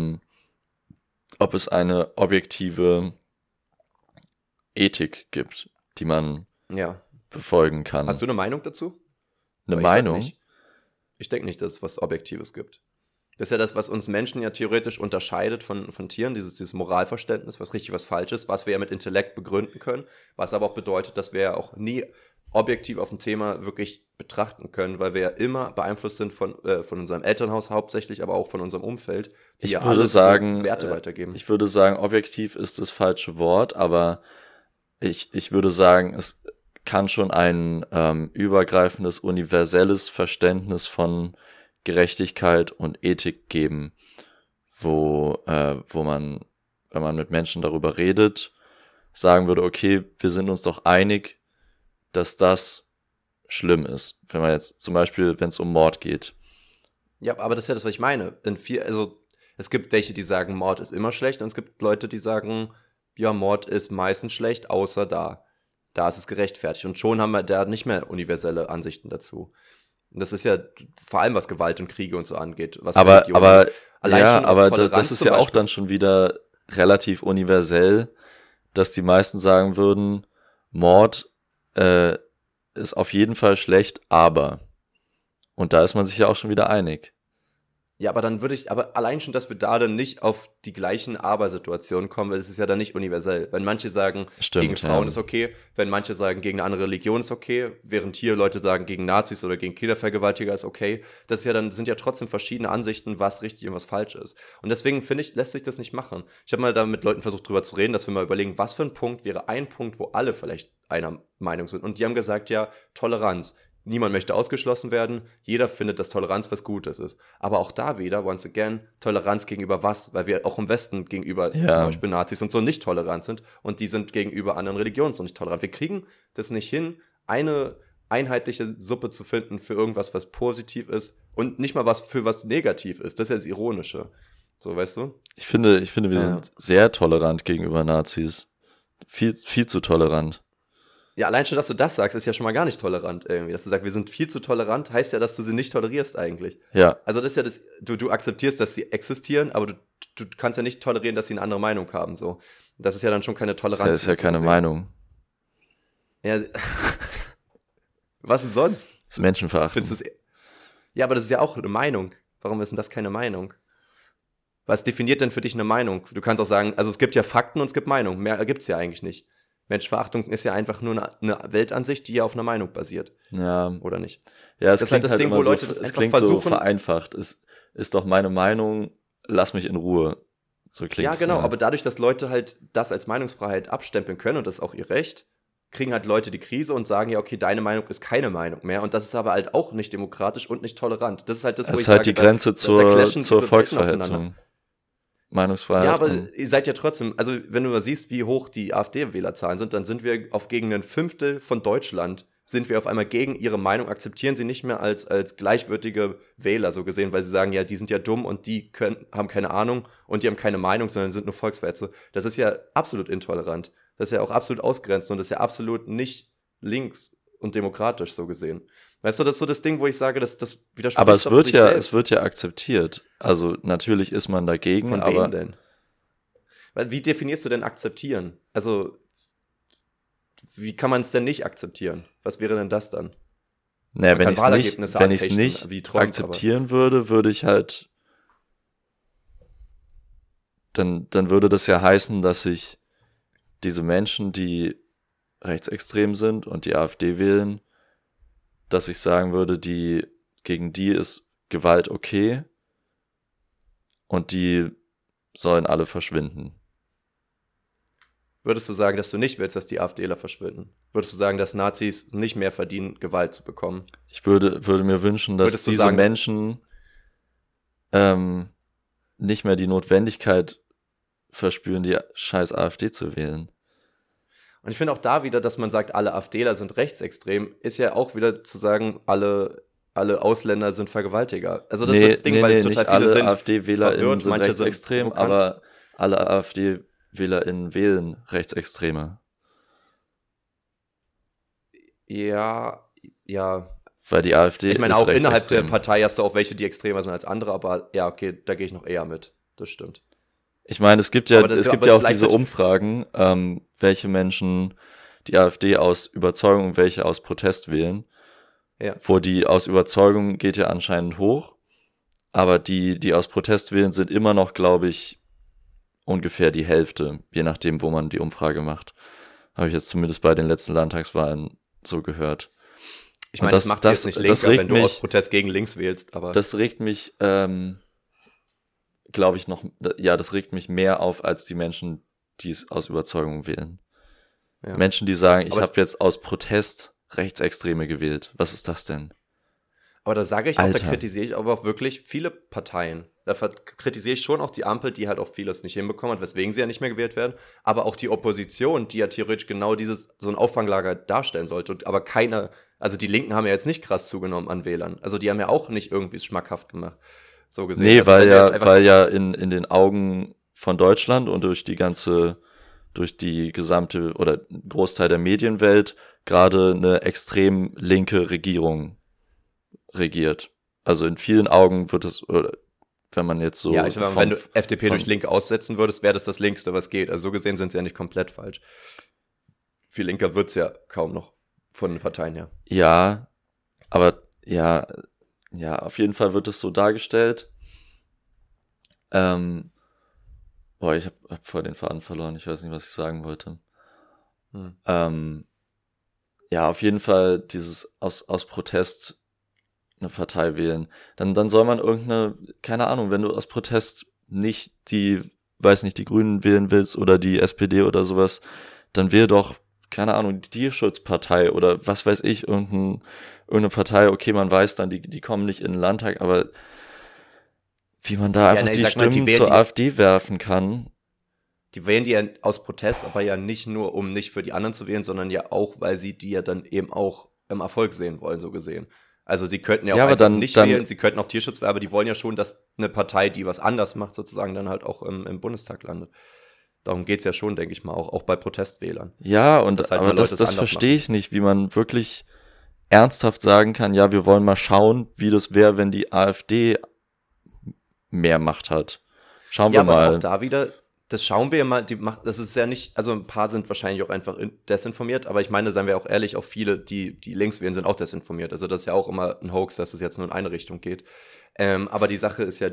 eine objektive Ethik gibt, die man befolgen kann. Hast du eine Meinung dazu? Eine Meinung? Ich denke nicht, dass es was Objektives gibt. Das ist ja das, was uns Menschen ja theoretisch unterscheidet von Tieren, dieses Moralverständnis, was richtig, was falsch ist, was wir ja mit Intellekt begründen können, was aber auch bedeutet, dass wir ja auch nie objektiv auf ein Thema wirklich betrachten können, weil wir ja immer beeinflusst sind von unserem Elternhaus hauptsächlich, aber auch von unserem Umfeld, die ja alle Werte weitergeben. Ich würde sagen, objektiv ist das falsche Wort, aber ich würde sagen, es kann schon ein übergreifendes, universelles Verständnis von Gerechtigkeit und Ethik geben, wo man, wenn man mit Menschen darüber redet, sagen würde, okay, wir sind uns doch einig, dass das schlimm ist. Wenn man jetzt zum Beispiel, wenn es um Mord geht. Ja, aber das ist ja das, was ich meine. Es gibt welche, die sagen, Mord ist immer schlecht, und es gibt Leute, die sagen, ja, Mord ist meistens schlecht, außer da. Da ist es gerechtfertigt. Und schon haben wir da nicht mehr universelle Ansichten dazu. Und das ist ja vor allem, was Gewalt und Kriege und so angeht. Was aber das ist ja auch dann schon wieder relativ universell, dass die meisten sagen würden, Mord ist auf jeden Fall schlecht, aber. Und da ist man sich ja auch schon wieder einig. Ja, aber allein schon, dass wir da dann nicht auf die gleichen Aber-Situationen kommen, weil es ist ja dann nicht universell. Wenn manche sagen, gegen Frauen ist okay, wenn manche sagen, gegen eine andere Religion ist okay, während hier Leute sagen, gegen Nazis oder gegen Kindervergewaltiger ist okay, das ist ja dann, sind ja trotzdem verschiedene Ansichten, was richtig und was falsch ist. Und deswegen finde ich, lässt sich das nicht machen. Ich habe mal da mit Leuten versucht, drüber zu reden, dass wir mal überlegen, was für ein Punkt wäre ein Punkt, wo alle vielleicht einer Meinung sind. Und die haben gesagt, ja, Toleranz. Niemand möchte ausgeschlossen werden. Jeder findet, dass Toleranz was Gutes ist. Aber auch da wieder, once again, Toleranz gegenüber was? Weil wir auch im Westen gegenüber zum Beispiel Nazis und so nicht tolerant sind. Und die sind gegenüber anderen Religionen so nicht tolerant. Wir kriegen das nicht hin, eine einheitliche Suppe zu finden für irgendwas, was positiv ist und nicht mal was für was negativ ist. Das ist ja das Ironische. So, weißt du? Ich finde, wir sind sehr tolerant gegenüber Nazis. Viel, viel zu tolerant. Ja, allein schon, dass du das sagst, ist ja schon mal gar nicht tolerant irgendwie. Dass du sagst, wir sind viel zu tolerant, heißt ja, dass du sie nicht tolerierst eigentlich. Ja. Also das ist ja das, du akzeptierst, dass sie existieren, aber du kannst ja nicht tolerieren, dass sie eine andere Meinung haben. So. Das ist ja dann schon keine Toleranz. Das ist ja keine Meinung. Ja. Was denn sonst? Das ist Menschenverachtung. Ja, aber das ist ja auch eine Meinung. Warum ist denn das keine Meinung? Was definiert denn für dich eine Meinung? Du kannst auch sagen, also es gibt ja Fakten und es gibt Meinungen. Mehr gibt es ja eigentlich nicht. Menschenverachtung ist ja einfach nur eine Weltansicht, die ja auf einer Meinung basiert. Ja. Oder nicht? Ja, es klingt halt Ding, wo Leute das einfach versuchen. So vereinfacht. Ist doch meine Meinung, lass mich in Ruhe. So klingt ja, genau, aber dadurch, dass Leute halt das als Meinungsfreiheit abstempeln können, und das ist auch ihr Recht, kriegen halt Leute die Krise und sagen, ja, okay, deine Meinung ist keine Meinung mehr. Und das ist aber halt auch nicht demokratisch und nicht tolerant. Das ist halt das, wo ich sage, das ist halt die Grenze zur Volksverhetzung. Meinungsfreiheit. Ja, aber ihr seid ja trotzdem, also wenn du mal siehst, wie hoch die AfD-Wählerzahlen sind, dann sind wir gegen ein Fünftel von Deutschland, sind wir auf einmal gegen ihre Meinung, akzeptieren sie nicht mehr als gleichwürdige Wähler, so gesehen, weil sie sagen, ja, die sind ja dumm und die haben keine Ahnung und die haben keine Meinung, sondern sind nur Volksverhetzer. Das ist ja absolut intolerant. Das ist ja auch absolut ausgrenzend und das ist ja absolut nicht links und demokratisch, so gesehen. Weißt du, das ist so das Ding, wo ich sage, das widerspricht. Aber es wird ja akzeptiert. Also natürlich ist man dagegen, Von aber. Wem denn? Weil wie definierst du denn akzeptieren? Also wie kann man es denn nicht akzeptieren? Was wäre denn das dann? Naja, wenn ich es nicht akzeptieren würde ich halt, dann würde das ja heißen, dass ich diese Menschen, die rechtsextrem sind und die AfD wählen, dass ich sagen würde, gegen die ist Gewalt okay und die sollen alle verschwinden. Würdest du sagen, dass du nicht willst, dass die AfDler verschwinden? Würdest du sagen, dass Nazis nicht mehr verdienen, Gewalt zu bekommen? Ich würde mir wünschen, dass diese Menschen nicht mehr die Notwendigkeit verspüren, die scheiß AfD zu wählen. Und ich finde auch da wieder, dass man sagt, alle AfDler sind rechtsextrem, ist ja auch wieder zu sagen, alle Ausländer sind Vergewaltiger. Also das ist das Ding, weil total viele sind AfD-WählerInnen sind rechtsextrem, aber alle AfD-WählerInnen wählen Rechtsextreme. Ja. Weil die AfD ich meine, auch innerhalb der Partei hast du auch welche, die extremer sind als andere, aber ja, okay, da gehe ich noch eher mit. Das stimmt. Ich meine, es gibt ja auch diese Umfragen, welche Menschen die AfD aus Überzeugung und welche aus Protest wählen. Ja. Wo die aus Überzeugung geht ja anscheinend hoch, aber die aus Protest wählen, sind immer noch, glaube ich, ungefähr die Hälfte, je nachdem, wo man die Umfrage macht. Habe ich jetzt zumindest bei den letzten Landtagswahlen so gehört. Ich meine, das macht jetzt nicht links, wenn du aus Protest gegen links wählst. Aber das regt mich, glaube ich, das regt mich mehr auf, als die Menschen, die es aus Überzeugung wählen. Ja. Menschen, die sagen, ich habe jetzt aus Protest Rechtsextreme gewählt. Was ist das denn? Aber da sage ich auch, da kritisiere ich aber auch wirklich viele Parteien. Da kritisiere ich schon auch die Ampel, die halt auch vieles nicht hinbekommen hat, weswegen sie ja nicht mehr gewählt werden. Aber auch die Opposition, die ja theoretisch genau so ein Auffanglager darstellen sollte. Aber also die Linken haben ja jetzt nicht krass zugenommen an Wählern. Also die haben ja auch nicht irgendwie schmackhaft gemacht. So gesehen. Nee, also weil ja in den Augen von Deutschland und durch die gesamte oder Großteil der Medienwelt gerade eine extrem linke Regierung regiert. Also in vielen Augen wird es, wenn man jetzt so... Ja, ich meine, wenn du FDP durch Linke aussetzen würdest, wäre das Linkste, was geht. Also so gesehen sind sie ja nicht komplett falsch. Viel linker wird es ja kaum noch von den Parteien her. Ja, aber ja, auf jeden Fall wird es so dargestellt. Ich hab voll den Faden verloren. Ich weiß nicht, was ich sagen wollte. Ja, auf jeden Fall dieses aus Protest eine Partei wählen. Dann soll man irgendeine, keine Ahnung, wenn du aus Protest nicht die Grünen wählen willst oder die SPD oder sowas, dann wähl doch, keine Ahnung, die Tierschutzpartei oder was weiß ich, irgendeine Partei. Okay, man weiß dann, die kommen nicht in den Landtag, aber wie man da einfach die Stimmen zur AfD werfen kann. Die wählen die ja aus Protest, aber ja nicht nur, um nicht für die anderen zu wählen, sondern ja auch, weil sie die ja dann eben auch im Erfolg sehen wollen, so gesehen. Also sie könnten ja auch einfach nicht wählen, sie könnten auch Tierschutz wählen, aber die wollen ja schon, dass eine Partei, die was anders macht, sozusagen dann halt auch im Bundestag landet. Darum geht's ja schon, denke ich mal, auch bei Protestwählern. Ja, aber das verstehe ich nicht, wie man wirklich ernsthaft sagen kann, ja, wir wollen mal schauen, wie das wäre, wenn die AfD mehr Macht hat. Schauen wir mal. Ja, aber auch da wieder, das schauen wir mal, das ist ja nicht, also ein paar sind wahrscheinlich auch einfach desinformiert, aber ich meine, seien wir auch ehrlich, auch viele, die links wählen, sind auch desinformiert. Also das ist ja auch immer ein Hoax, dass es jetzt nur in eine Richtung geht. Aber die Sache ist ja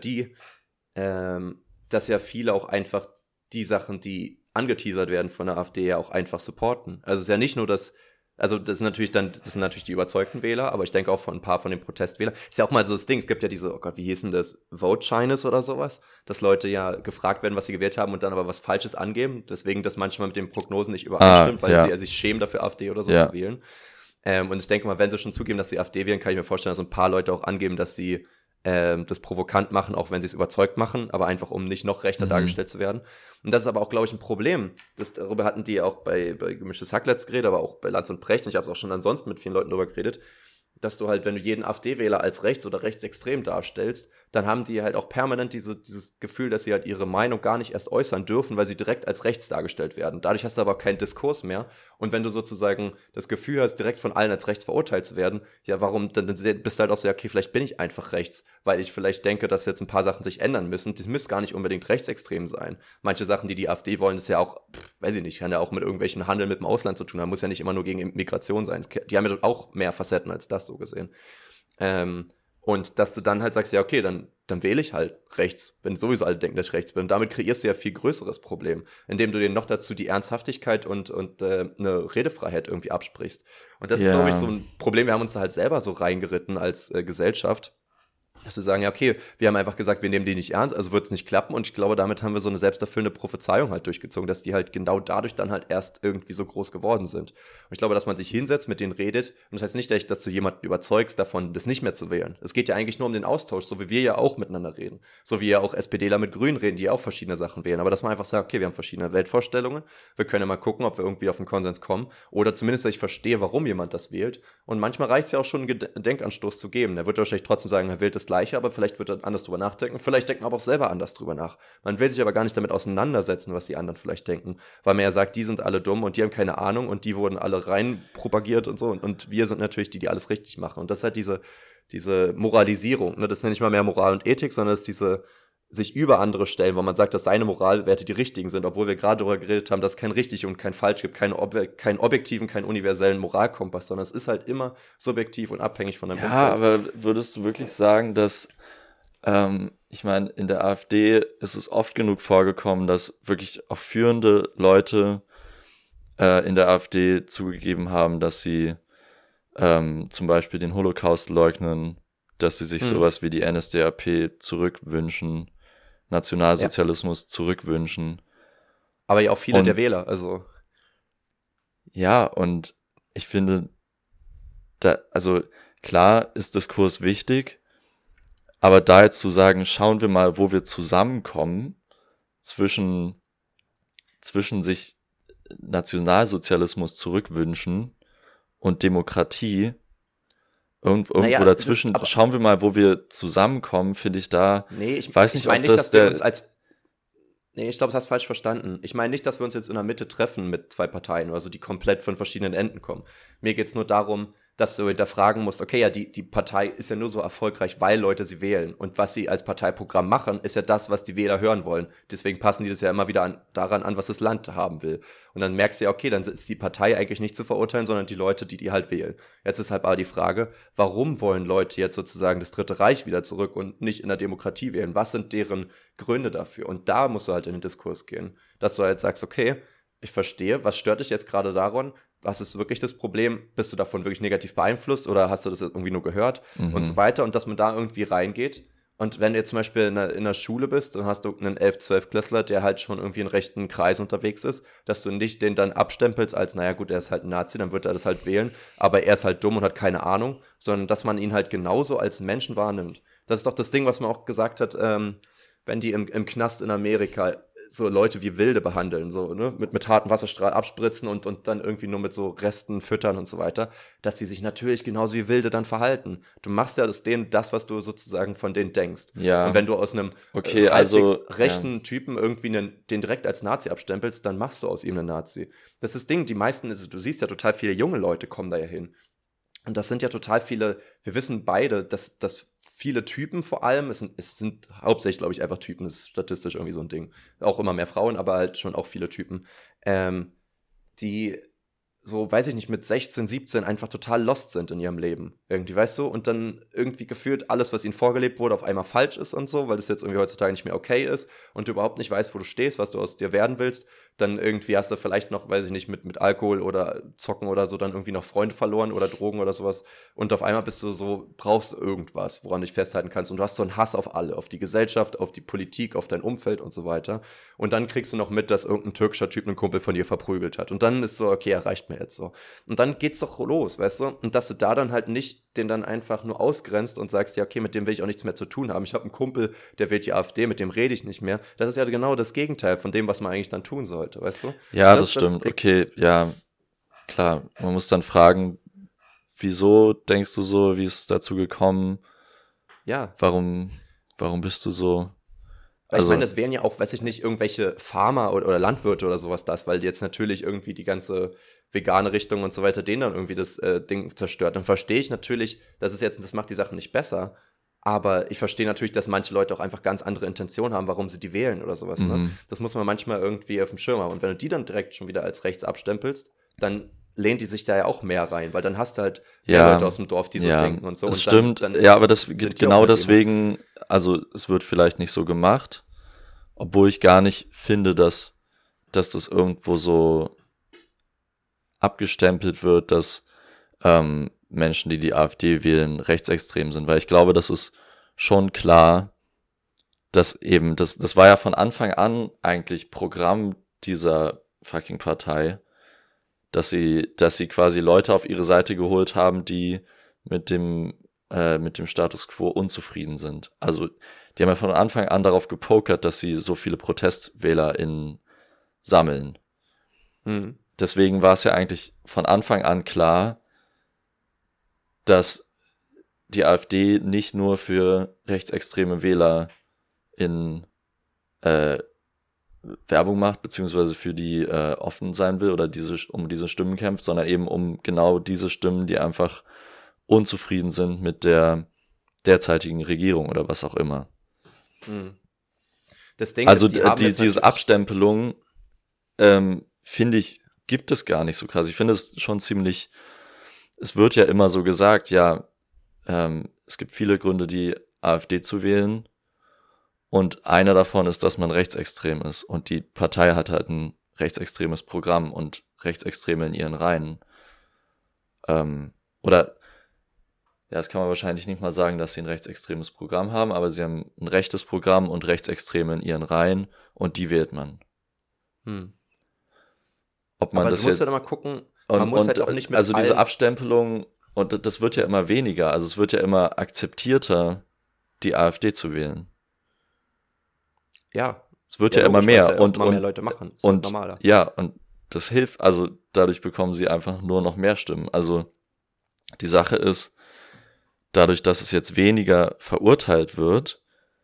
dass ja viele auch einfach die Sachen, die angeteasert werden von der AfD, ja auch einfach supporten. Also es ist ja nicht nur das sind natürlich die überzeugten Wähler, aber ich denke auch von ein paar von den Protestwählern. Ist ja auch mal so das Ding, es gibt ja diese, oh Gott, wie hieß denn das? Vote Shyness oder sowas? Dass Leute ja gefragt werden, was sie gewählt haben und dann aber was Falsches angeben. Deswegen das manchmal mit den Prognosen nicht übereinstimmt, weil sie sich schämen dafür, AfD oder so zu wählen. Und ich denke mal, wenn sie schon zugeben, dass sie AfD wählen, kann ich mir vorstellen, dass ein paar Leute auch angeben, dass sie das provokant machen, auch wenn sie es überzeugt machen, aber einfach, um nicht noch rechter dargestellt zu werden. Und das ist aber auch, glaube ich, ein Problem. Darüber hatten die auch bei Gemischtes Hack letzt geredet, aber auch bei Lanz und Precht, und ich habe es auch schon ansonsten mit vielen Leuten darüber geredet, dass du halt, wenn du jeden AfD-Wähler als rechts oder rechtsextrem darstellst, dann haben die halt auch permanent dieses Gefühl, dass sie halt ihre Meinung gar nicht erst äußern dürfen, weil sie direkt als rechts dargestellt werden. Dadurch hast du aber keinen Diskurs mehr. Und wenn du sozusagen das Gefühl hast, direkt von allen als rechts verurteilt zu werden, ja, warum, dann bist du halt auch so, ja, okay, vielleicht bin ich einfach rechts, weil ich vielleicht denke, dass jetzt ein paar Sachen sich ändern müssen. Die müssen gar nicht unbedingt rechtsextrem sein. Manche Sachen, die AfD wollen, ist ja auch, weiß ich nicht, kann ja auch mit irgendwelchen Handel mit dem Ausland zu tun haben, muss ja nicht immer nur gegen Migration sein. Die haben ja auch mehr Facetten als das, so gesehen. Und dass du dann halt sagst, ja, okay, dann wähle ich halt rechts, wenn sowieso alle denken, dass ich rechts bin. Und damit kreierst du ja viel größeres Problem, indem du denen noch dazu die Ernsthaftigkeit und eine Redefreiheit irgendwie absprichst. Und das ist, glaube ich, so ein Problem. Wir haben uns da halt selber so reingeritten als Gesellschaft, dass wir sagen, ja, okay, wir haben einfach gesagt, wir nehmen die nicht ernst, also wird es nicht klappen. Und ich glaube, damit haben wir so eine selbsterfüllende Prophezeiung halt durchgezogen, dass die halt genau dadurch dann halt erst irgendwie so groß geworden sind. Und ich glaube, dass man sich hinsetzt, mit denen redet, und das heißt nicht, dass du jemanden überzeugst davon, das nicht mehr zu wählen. Es geht ja eigentlich nur um den Austausch, so wie wir ja auch miteinander reden. So wie ja auch SPDler mit Grünen reden, die ja auch verschiedene Sachen wählen. Aber dass man einfach sagt, okay, wir haben verschiedene Weltvorstellungen, wir können ja mal gucken, ob wir irgendwie auf einen Konsens kommen. Oder zumindest, dass ich verstehe, warum jemand das wählt. Und manchmal reicht es ja auch schon, einen Denkanstoß zu geben. Der wird wahrscheinlich trotzdem sagen, er wählt das Gleiche, aber vielleicht wird er anders drüber nachdenken. Vielleicht denkt man aber auch selber anders drüber nach. Man will sich aber gar nicht damit auseinandersetzen, was die anderen vielleicht denken. Weil man ja sagt, die sind alle dumm und die haben keine Ahnung und die wurden alle rein propagiert und so. Und wir sind natürlich die alles richtig machen. Und das ist halt diese Moralisierung. Ne? Das nenne ich mal mehr Moral und Ethik, sondern das ist diese sich über andere stellen, wo man sagt, dass seine Moralwerte die richtigen sind, obwohl wir gerade darüber geredet haben, dass es kein richtig und kein falsch gibt, keinen objektiven, keinen universellen Moralkompass, sondern es ist halt immer subjektiv und abhängig von deinem Umfeld. Ja, aber würdest du wirklich sagen, dass, ich meine, in der AfD ist es oft genug vorgekommen, dass wirklich auch führende Leute in der AfD zugegeben haben, dass sie zum Beispiel den Holocaust leugnen, dass sie sich sowas wie die NSDAP zurückwünschen, Nationalsozialismus zurückwünschen. Aber ja auch viele der Wähler, also. Ja, und ich finde, also klar ist Diskurs wichtig, aber da jetzt zu sagen, schauen wir mal, wo wir zusammenkommen zwischen sich Nationalsozialismus zurückwünschen und Demokratie, irgendwo dazwischen, schauen wir mal, wo wir zusammenkommen, finde ich da, weiß nicht, ob das der... ich glaube, das hast du falsch verstanden. Ich meine nicht, dass wir uns jetzt in der Mitte treffen mit zwei Parteien oder so, die komplett von verschiedenen Enden kommen. Mir geht es nur darum, dass du hinterfragen musst, okay, ja, die Partei ist ja nur so erfolgreich, weil Leute sie wählen. Und was sie als Parteiprogramm machen, ist ja das, was die Wähler hören wollen. Deswegen passen die das ja immer wieder daran an, was das Land haben will. Und dann merkst du ja, okay, dann ist die Partei eigentlich nicht zu verurteilen, sondern die Leute, die halt wählen. Jetzt ist halt aber die Frage, warum wollen Leute jetzt sozusagen das Dritte Reich wieder zurück und nicht in der Demokratie wählen? Was sind deren Gründe dafür? Und da musst du halt in den Diskurs gehen. Dass du halt sagst, okay, ich verstehe, was stört dich jetzt gerade daran? Was ist wirklich das Problem? Bist du davon wirklich negativ beeinflusst oder hast du das irgendwie nur gehört? Und so weiter. Und dass man da irgendwie reingeht. Und wenn du jetzt zum Beispiel in der Schule bist und hast du einen 11-, 12-Klässler, der halt schon irgendwie in rechten Kreis unterwegs ist, dass du nicht den dann abstempelst als, naja gut, er ist halt ein Nazi, dann wird er das halt wählen, aber er ist halt dumm und hat keine Ahnung, sondern dass man ihn halt genauso als Menschen wahrnimmt. Das ist doch das Ding, was man auch gesagt hat, wenn die im Knast in Amerika so Leute wie Wilde behandeln, so, ne, mit harten Wasserstrahl abspritzen und dann irgendwie nur mit so Resten füttern und so weiter, dass sie sich natürlich genauso wie Wilde dann verhalten. Du machst ja aus denen das, was du sozusagen von denen denkst. Ja. Und wenn du aus einem rechten Typen irgendwie den direkt als Nazi abstempelst, dann machst du aus ihm einen Nazi. Das ist das Ding, die meisten, also du siehst ja total viele junge Leute kommen da ja hin. Und das sind ja total viele, wir wissen beide, dass viele Typen vor allem, es sind hauptsächlich, glaube ich, einfach Typen, das ist statistisch irgendwie so ein Ding. Auch immer mehr Frauen, aber halt schon auch viele Typen, die so, weiß ich nicht, mit 16, 17 einfach total lost sind in ihrem Leben. Irgendwie, weißt du? Und dann irgendwie gefühlt alles, was ihnen vorgelebt wurde, auf einmal falsch ist und so, weil das jetzt irgendwie heutzutage nicht mehr okay ist und du überhaupt nicht weißt, wo du stehst, was du aus dir werden willst. Dann irgendwie hast du vielleicht noch, weiß ich nicht, mit Alkohol oder Zocken oder so dann irgendwie noch Freunde verloren oder Drogen oder sowas. Und auf einmal bist du so, brauchst irgendwas, woran du dich festhalten kannst. Und du hast so einen Hass auf alle, auf die Gesellschaft, auf die Politik, auf dein Umfeld und so weiter. Und dann kriegst du noch mit, dass irgendein türkischer Typ einen Kumpel von dir verprügelt hat. Und dann ist so, okay, er reicht mir jetzt so. Und dann geht's doch los, weißt du? Und dass du da dann halt nicht den dann einfach nur ausgrenzt und sagst, ja, okay, mit dem will ich auch nichts mehr zu tun haben. Ich habe einen Kumpel, der wählt die AfD, mit dem rede ich nicht mehr. Das ist ja genau das Gegenteil von dem, was man eigentlich dann tun sollte, weißt du? Ja, das stimmt. Okay, ja, klar. Man muss dann fragen, wieso denkst du so, wie ist es dazu gekommen? Ja. Warum Warum bist du so? Weil ich meine, das wären ja auch, weiß ich nicht, irgendwelche Farmer oder Landwirte oder sowas weil jetzt natürlich irgendwie die ganze vegane Richtung und so weiter denen dann irgendwie das Ding zerstört. Dann verstehe ich natürlich, das macht die Sache nicht besser, aber ich verstehe natürlich, dass manche Leute auch einfach ganz andere Intentionen haben, warum sie die wählen oder sowas. Ne? Das muss man manchmal irgendwie auf dem Schirm haben. Und wenn du die dann direkt schon wieder als rechts abstempelst, dann lehnt die sich da ja auch mehr rein, weil dann hast du halt mehr Leute aus dem Dorf, die so denken und so. Das und stimmt, dann ja, aber das genau deswegen, also es wird vielleicht nicht so gemacht, obwohl ich gar nicht finde, dass das irgendwo so abgestempelt wird, dass Menschen, die AfD wählen, rechtsextrem sind, weil ich glaube, das ist schon klar, dass eben, das war ja von Anfang an eigentlich Programm dieser fucking Partei, dass sie quasi Leute auf ihre Seite geholt haben, die mit dem Status quo unzufrieden sind. Also die haben ja von Anfang an darauf gepokert, dass sie so viele ProtestwählerInnen sammeln. Deswegen war es ja eigentlich von Anfang an klar, dass die AfD nicht nur für rechtsextreme Wähler in Werbung macht, beziehungsweise für die offen sein will oder um diese Stimmen kämpft, sondern eben um genau diese Stimmen, die einfach unzufrieden sind mit der derzeitigen Regierung oder was auch immer. Das Ding also ist, diese Abstempelung, finde ich, gibt es gar nicht so krass. Ich finde es schon ziemlich, es wird ja immer so gesagt, ja, es gibt viele Gründe, die AfD zu wählen. Und einer davon ist, dass man rechtsextrem ist. Und die Partei hat halt ein rechtsextremes Programm und Rechtsextreme in ihren Reihen. Das kann man wahrscheinlich nicht mal sagen, dass sie ein rechtsextremes Programm haben, aber sie haben ein rechtes Programm und Rechtsextreme in ihren Reihen und die wählt man. Ob man aber das du musst jetzt, ja mal gucken, man muss halt auch nicht mit also diese Abstempelung, und das wird ja immer weniger, also es wird ja immer akzeptierter, die AfD zu wählen. Ja. Es wird ja immer mehr. Ja und mehr Leute machen. Ist und normaler. Ja, und das hilft, also dadurch bekommen sie einfach nur noch mehr Stimmen. Also die Sache ist, dadurch, dass es jetzt weniger verurteilt wird,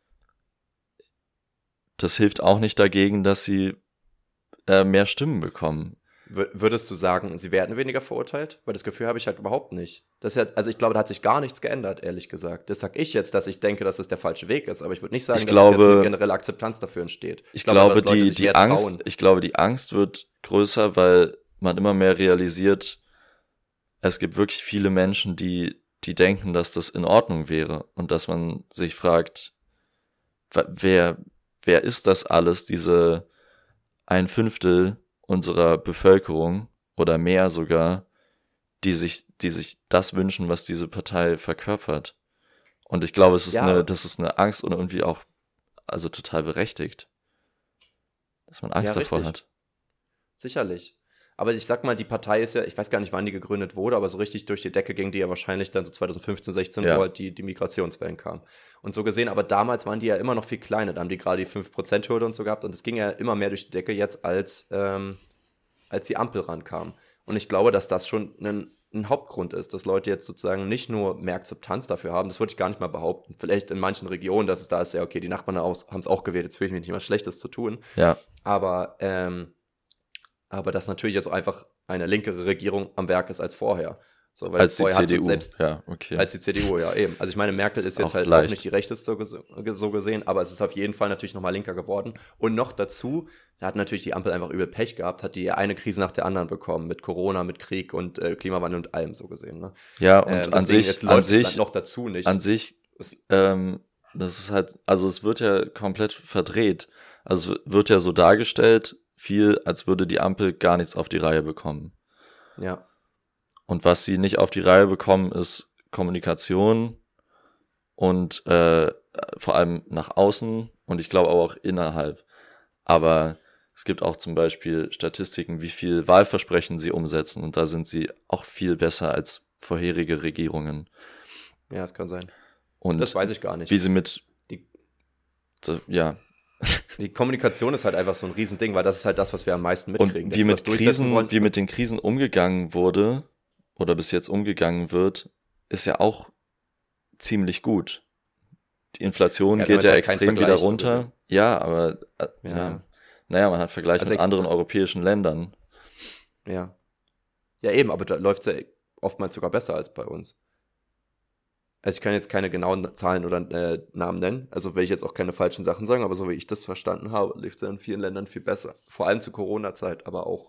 das hilft auch nicht dagegen, dass sie mehr Stimmen bekommen. Würdest du sagen, sie werden weniger verurteilt? Weil das Gefühl habe ich halt überhaupt nicht. Das ist ja, also ich glaube, da hat sich gar nichts geändert, ehrlich gesagt. Das sage ich jetzt, dass ich denke, dass das der falsche Weg ist. Aber ich würde nicht sagen, dass jetzt eine generelle Akzeptanz dafür entsteht. Ich glaube, die Angst wird größer, weil man immer mehr realisiert, es gibt wirklich viele Menschen, die denken, dass das in Ordnung wäre. Und dass man sich fragt, wer ist das alles, diese 1/5 unserer Bevölkerung oder mehr sogar, die sich das wünschen, was diese Partei verkörpert. Und ich glaube, das ist eine Angst und irgendwie auch, also total berechtigt, dass man Angst davor hat. Sicherlich. Aber ich sag mal, die Partei ist ja, ich weiß gar nicht, wann die gegründet wurde, aber so richtig durch die Decke ging die ja wahrscheinlich dann so 2015, 16, wo halt die Migrationswellen kamen. Und so gesehen, aber damals waren die ja immer noch viel kleiner, da haben die gerade die 5%-Hürde und so gehabt und es ging ja immer mehr durch die Decke jetzt, als die Ampel rankam. Und ich glaube, dass das schon ein Hauptgrund ist, dass Leute jetzt sozusagen nicht nur mehr Akzeptanz dafür haben, das würde ich gar nicht mal behaupten. Vielleicht in manchen Regionen, dass es da ist, ja okay, die Nachbarn haben es auch gewählt, jetzt will ich mir nicht mal Schlechtes zu tun. Ja. Aber dass natürlich jetzt auch einfach eine linkere Regierung am Werk ist als vorher. So, weil als die vorher CDU. Als die CDU, ja eben. Also ich meine, Merkel ist jetzt halt leicht. auch nicht die rechteste so gesehen, aber es ist auf jeden Fall natürlich nochmal linker geworden. Und noch dazu, da hat natürlich die Ampel einfach übel Pech gehabt, hat die eine Krise nach der anderen bekommen, mit Corona, mit Krieg und Klimawandel und allem so gesehen. Ne? Ja, und an sich noch dazu nicht. An sich, das ist halt, also es wird ja komplett verdreht. Also es wird ja so dargestellt, viel, als würde die Ampel gar nichts auf die Reihe bekommen. Ja. Und was sie nicht auf die Reihe bekommen, ist Kommunikation und vor allem nach außen und ich glaube auch innerhalb. Aber es gibt auch zum Beispiel Statistiken, wie viel Wahlversprechen sie umsetzen und da sind sie auch viel besser als vorherige Regierungen. Ja, das kann sein. Und das weiß ich gar nicht. Wie sie Die Kommunikation ist halt einfach so ein Riesending, weil das ist halt das, was wir am meisten mitkriegen. Und wie mit den Krisen umgegangen wurde oder bis jetzt umgegangen wird, ist ja auch ziemlich gut. die Inflation geht ja extrem wieder runter. So. Ja, aber man hat Vergleich mit anderen europäischen Ländern. Ja. Ja, eben, aber da läuft es ja oftmals sogar besser als bei uns. Also ich kann jetzt keine genauen Zahlen oder Namen nennen, also will ich jetzt auch keine falschen Sachen sagen, aber so wie ich das verstanden habe, lief es ja in vielen Ländern viel besser. Vor allem zur Corona-Zeit, aber auch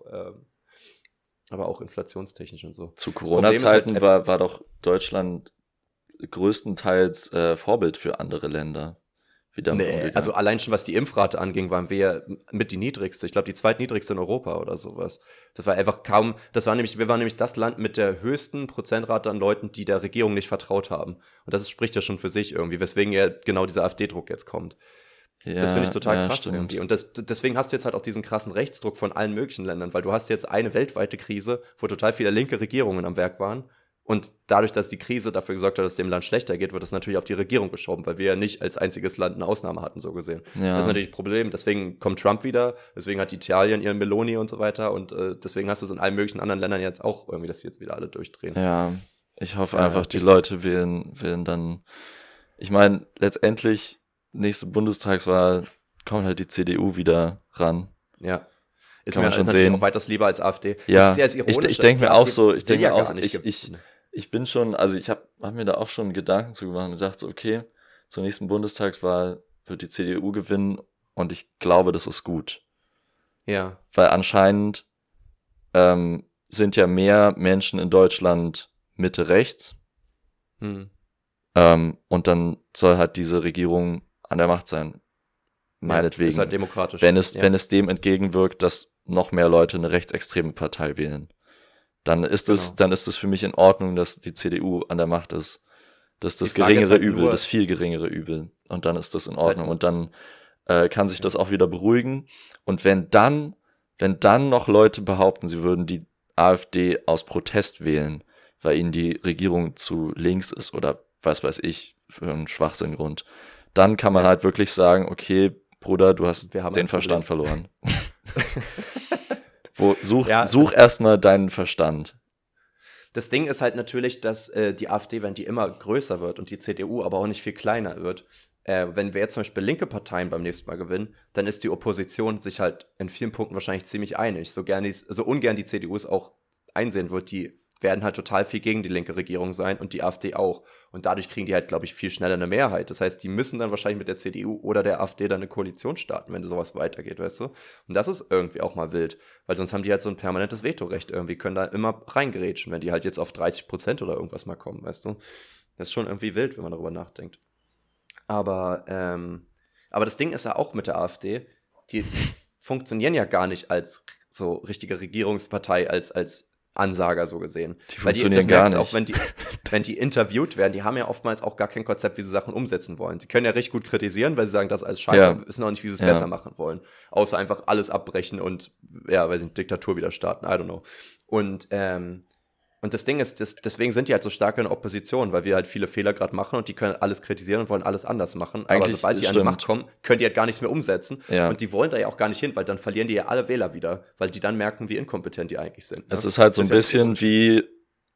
inflationstechnisch und so. Zu Corona-Zeiten halt war doch Deutschland größtenteils Vorbild für andere Länder. Also allein schon, was die Impfrate anging, waren wir mit die niedrigste. Ich glaube, die zweitniedrigste in Europa oder sowas. Wir waren nämlich das Land mit der höchsten Prozentrate an Leuten, die der Regierung nicht vertraut haben. Und das spricht ja schon für sich irgendwie, weswegen ja genau dieser AfD-Druck jetzt kommt. Ja, das finde ich total krass irgendwie. Und deswegen hast du jetzt halt auch diesen krassen Rechtsdruck von allen möglichen Ländern, weil du hast jetzt eine weltweite Krise, wo total viele linke Regierungen am Werk waren. Und dadurch, dass die Krise dafür gesorgt hat, dass es dem Land schlechter geht, wird das natürlich auf die Regierung geschoben, weil wir ja nicht als einziges Land eine Ausnahme hatten, so gesehen. Ja. Das ist natürlich ein Problem. Deswegen kommt Trump wieder, deswegen hat Italien ihren Meloni und so weiter. Und deswegen hast du es in allen möglichen anderen Ländern jetzt auch irgendwie, dass sie jetzt wieder alle durchdrehen. Ja, ich hoffe einfach, die Leute wählen dann. Ich meine, letztendlich, nächste Bundestagswahl kommt halt die CDU wieder ran. Ja. Ist mir schon natürlich auch weitaus lieber als AfD. Ja, das ist sehr ironisch. Ich denke mir auch so, ich bin schon, also ich hab mir da auch schon Gedanken zu gemacht und dachte so, okay, zur nächsten Bundestagswahl wird die CDU gewinnen und ich glaube, das ist gut. Ja. Weil anscheinend sind ja mehr Menschen in Deutschland Mitte rechts. Und dann soll halt diese Regierung an der Macht sein. Meinetwegen. Ist halt demokratisch. Wenn es dem entgegenwirkt, dass noch mehr Leute eine rechtsextreme Partei wählen, dann ist es für mich in Ordnung, dass die CDU an der Macht ist. Das ist das geringere Übel, das viel geringere Übel. Und dann ist das in Ordnung. Und dann kann sich das auch wieder beruhigen. Und wenn dann noch Leute behaupten, sie würden die AfD aus Protest wählen, weil ihnen die Regierung zu links ist oder was weiß ich, für einen Schwachsinngrund, dann kann man halt wirklich sagen, okay, Bruder, du hast den Verstand verloren. Such erstmal deinen Verstand. Das Ding ist halt natürlich, dass die AfD, wenn die immer größer wird und die CDU aber auch nicht viel kleiner wird, wenn wir jetzt zum Beispiel linke Parteien beim nächsten Mal gewinnen, dann ist die Opposition sich halt in vielen Punkten wahrscheinlich ziemlich einig. So ungern die CDU es auch einsehen wird, die werden halt total viel gegen die linke Regierung sein und die AfD auch. Und dadurch kriegen die halt, glaube ich, viel schneller eine Mehrheit. Das heißt, die müssen dann wahrscheinlich mit der CDU oder der AfD dann eine Koalition starten, wenn sowas weitergeht, weißt du? Und das ist irgendwie auch mal wild, weil sonst haben die halt so ein permanentes Vetorecht irgendwie, können da immer reingerätschen, wenn die halt jetzt auf 30% oder irgendwas mal kommen, weißt du? Das ist schon irgendwie wild, wenn man darüber nachdenkt. Aber das Ding ist ja auch mit der AfD, die funktionieren ja gar nicht als so richtige Regierungspartei, als Ansager so gesehen. Die funktionieren gar nicht. Auch wenn die interviewt werden, die haben ja oftmals auch gar kein Konzept, wie sie Sachen umsetzen wollen. Die können ja richtig gut kritisieren, weil sie sagen, das ist alles scheiße, wissen auch nicht, wie sie es besser machen wollen. Außer einfach alles abbrechen und, weil sie eine Diktatur wieder starten, I don't know. Und das Ding ist, deswegen sind die halt so stark in der Opposition, weil wir halt viele Fehler gerade machen und die können alles kritisieren und wollen alles anders machen. Aber sobald die an die Macht kommen, können die halt gar nichts mehr umsetzen. Ja. Und die wollen da ja auch gar nicht hin, weil dann verlieren die ja alle Wähler wieder, weil die dann merken, wie inkompetent die eigentlich sind. Es ist halt so ein bisschen wie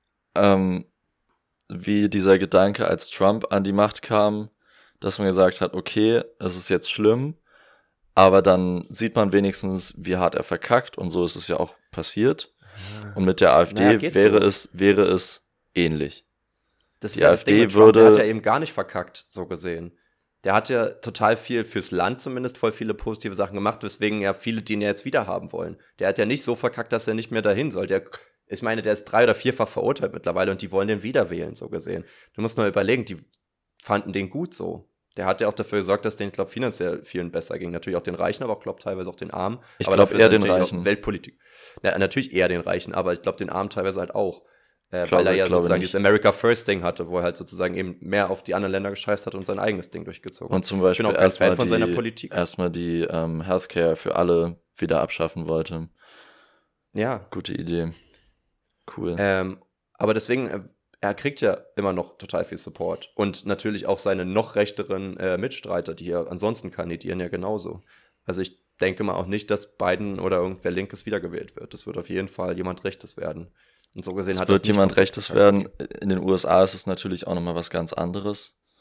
dieser Gedanke, als Trump an die Macht kam, dass man gesagt hat, okay, es ist jetzt schlimm, aber dann sieht man wenigstens, wie hart er verkackt und so ist es ja auch passiert. Und mit der AfD wäre es ähnlich. Das ist ja das Ding mit Trump, der hat ja eben gar nicht verkackt, so gesehen. Der hat ja total viel fürs Land zumindest voll viele positive Sachen gemacht, weswegen ja viele den ja jetzt wieder haben wollen. Der hat ja nicht so verkackt, dass er nicht mehr dahin soll. Ich meine, der ist 3- oder 4-fach verurteilt mittlerweile und die wollen den wieder wählen, so gesehen. Du musst nur überlegen, die fanden den gut so. Der hat ja auch dafür gesorgt, dass denen, glaube finanziell vielen besser ging. Natürlich auch den Reichen, aber auch, glaube teilweise auch den Armen. Ich glaube eher den Reichen. Weltpolitik. Ja, natürlich eher den Reichen, aber ich glaube den Armen teilweise halt auch. Weil er ja sozusagen dieses America First Ding hatte, wo er halt sozusagen eben mehr auf die anderen Länder gescheißt hat und sein eigenes Ding durchgezogen hat. Und zum Beispiel ich bin auch kein Fan von seiner Politik. Erstmal die Healthcare für alle wieder abschaffen wollte. Ja. Gute Idee. Cool. Aber deswegen, er kriegt ja immer noch total viel Support. Und natürlich auch seine noch rechteren Mitstreiter, die hier ansonsten kandidieren, ja genauso. Also ich denke mal auch nicht, dass Biden oder irgendwer Linkes wiedergewählt wird. Das wird auf jeden Fall jemand Rechtes werden. Und so gesehen es wird jemand Rechtes werden. In den USA ist es natürlich auch nochmal was ganz anderes.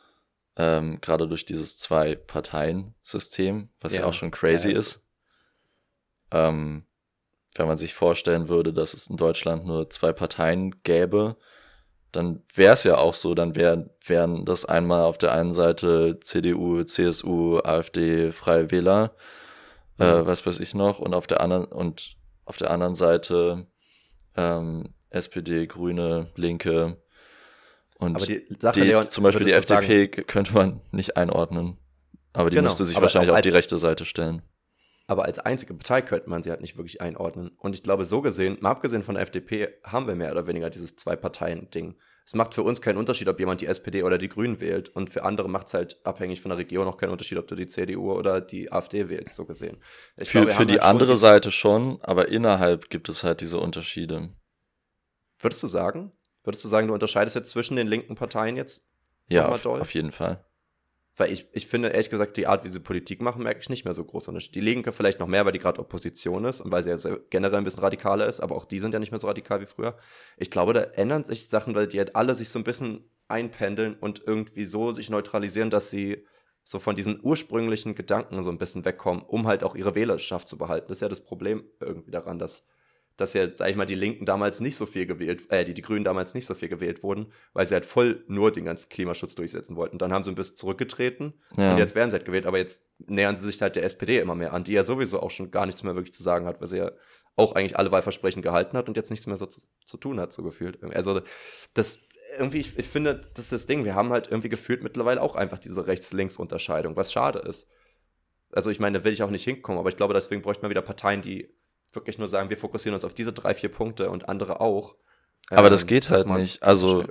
gerade durch dieses Zwei-Parteien-System, was ja auch schon crazy ist. Wenn man sich vorstellen würde, dass es in Deutschland nur 2 Parteien gäbe, dann wäre es ja auch so, dann wären das einmal auf der einen Seite CDU, CSU, AfD, Freie Wähler, was weiß ich noch, und auf der anderen Seite SPD, Grüne, Linke. Und aber die Sache, Leon, zum Beispiel die FDP könnte man nicht einordnen. Aber die müsste sich wahrscheinlich auf die rechte Seite stellen. Aber als einzige Partei könnte man sie halt nicht wirklich einordnen. Und ich glaube, so gesehen, mal abgesehen von der FDP, haben wir mehr oder weniger dieses Zwei-Parteien-Ding. Es macht für uns keinen Unterschied, ob jemand die SPD oder die Grünen wählt. Und für andere macht es halt abhängig von der Region auch keinen Unterschied, ob du die CDU oder die AfD wählst, so gesehen. Für die halt andere Seite schon, aber innerhalb gibt es halt diese Unterschiede. Würdest du sagen, du unterscheidest jetzt zwischen den linken Parteien jetzt? Ja, auf jeden Fall. Weil ich finde, ehrlich gesagt, die Art, wie sie Politik machen, merke ich nicht mehr so groß Unterschied. Die Linke vielleicht noch mehr, weil die gerade Opposition ist und weil sie ja generell ein bisschen radikaler ist, aber auch die sind ja nicht mehr so radikal wie früher. Ich glaube, da ändern sich Sachen, weil die halt alle sich so ein bisschen einpendeln und irgendwie so sich neutralisieren, dass sie so von diesen ursprünglichen Gedanken so ein bisschen wegkommen, um halt auch ihre Wählerschaft zu behalten. Das ist ja das Problem irgendwie daran, dass ja, sag ich mal, die Linken damals nicht so viel die Grünen damals nicht so viel gewählt wurden, weil sie halt voll nur den ganzen Klimaschutz durchsetzen wollten. Dann haben sie ein bisschen zurückgetreten und jetzt werden sie halt gewählt, aber jetzt nähern sie sich halt der SPD immer mehr an, die ja sowieso auch schon gar nichts mehr wirklich zu sagen hat, weil sie ja auch eigentlich alle Wahlversprechen gehalten hat und jetzt nichts mehr so zu tun hat, so gefühlt. Also das irgendwie, ich finde, das ist das Ding, wir haben halt irgendwie gefühlt mittlerweile auch einfach diese Rechts-Links-Unterscheidung, was schade ist. Also ich meine, da will ich auch nicht hinkommen, aber ich glaube, deswegen bräuchte man wieder Parteien, die wirklich nur sagen, wir fokussieren uns auf diese 3-4 Punkte und andere auch. Aber das geht halt nicht. Also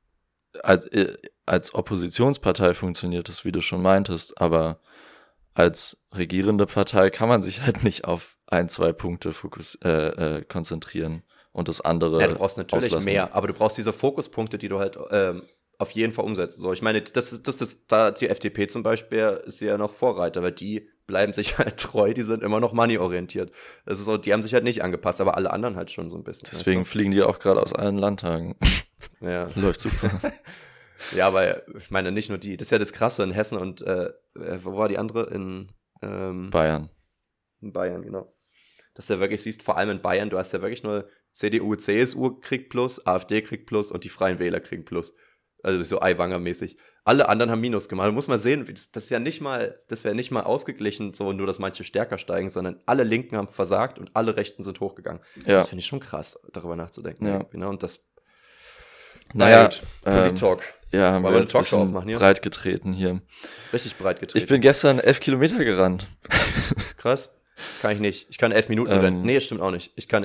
als Oppositionspartei funktioniert das, wie du schon meintest, aber als regierende Partei kann man sich halt nicht auf 1-2 Punkte konzentrieren und das andere du brauchst natürlich auslassen. Mehr, aber du brauchst diese Fokuspunkte, die du halt auf jeden Fall umsetzt. So, ich meine, das ist da die FDP zum Beispiel ist ja noch Vorreiter, weil die bleiben sich halt treu, die sind immer noch money-orientiert. Das ist so, die haben sich halt nicht angepasst, aber alle anderen halt schon so ein bisschen. Deswegen fliegen die auch gerade aus allen Landtagen. Ja. Läuft super. Ja, aber ich meine, nicht nur die. Das ist ja das Krasse in Hessen und wo war die andere? In Bayern. In Bayern, genau. Dass du ja wirklich siehst, vor allem in Bayern, du hast ja wirklich nur CDU, CSU kriegt Plus, AfD kriegt Plus und die Freien Wähler kriegen Plus. Also so Aiwanger-mäßig. Alle anderen haben Minus gemacht. Du musst mal sehen, das wäre nicht mal ausgeglichen, so nur, dass manche stärker steigen, sondern alle Linken haben versagt und alle Rechten sind hochgegangen. Ja. Das finde ich schon krass, darüber nachzudenken. Ja. Genau, und das Polit-Talk. Ja, haben wir ein bisschen breit getreten hier. Richtig breit getreten. Ich bin gestern 11 Kilometer gerannt. Krass. Kann ich nicht. Ich kann 11 Minuten rennen. Nee, stimmt auch nicht. Ich kann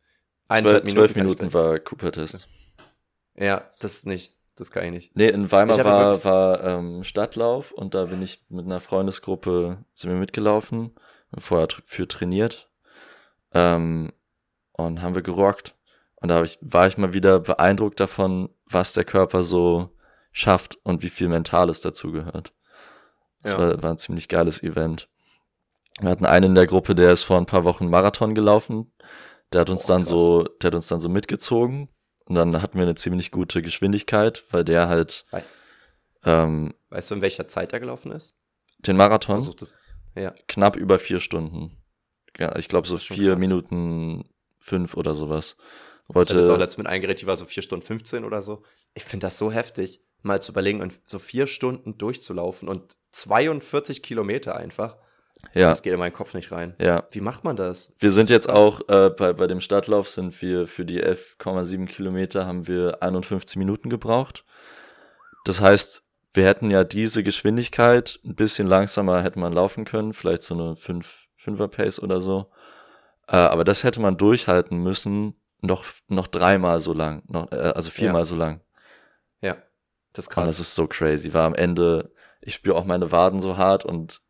12 Minuten war Cooper-Test. Ja, das nicht. Das kann ich nicht. Nee, in Weimar war Stadtlauf und da bin ich mit einer Freundesgruppe, sind wir mitgelaufen, vorher für trainiert und haben wir gerockt. Und da war ich mal wieder beeindruckt davon, was der Körper so schafft und wie viel Mentales dazu gehört. Das war ein ziemlich geiles Event. Wir hatten einen in der Gruppe, der ist vor ein paar Wochen Marathon gelaufen. Der hat uns dann so mitgezogen. Und dann hatten wir eine ziemlich gute Geschwindigkeit, weil der halt... weißt du, in welcher Zeit er gelaufen ist? Den Marathon? Ja. Knapp über 4 Stunden. Ja, ich glaube so 4 Minuten 5 oder sowas. Ich hatte jetzt auch letztens mit eingeredet, die war so 4 Stunden 15 oder so. Ich finde das so heftig, mal zu überlegen und so 4 Stunden durchzulaufen und 42 Kilometer einfach. Ja. Das geht in meinen Kopf nicht rein. Ja. Wie macht man das? Wir sind jetzt auch, bei dem Stadtlauf sind wir für die 11,7 Kilometer haben wir 51 Minuten gebraucht. Das heißt, wir hätten ja diese Geschwindigkeit, ein bisschen langsamer hätte man laufen können, vielleicht so eine 5er-Pace oder so. Aber das hätte man durchhalten müssen, noch 3-mal so lang, also 4-mal so lang. Ja, das ist krass. Und das ist so crazy, war am Ende, ich spüre auch meine Waden so hart und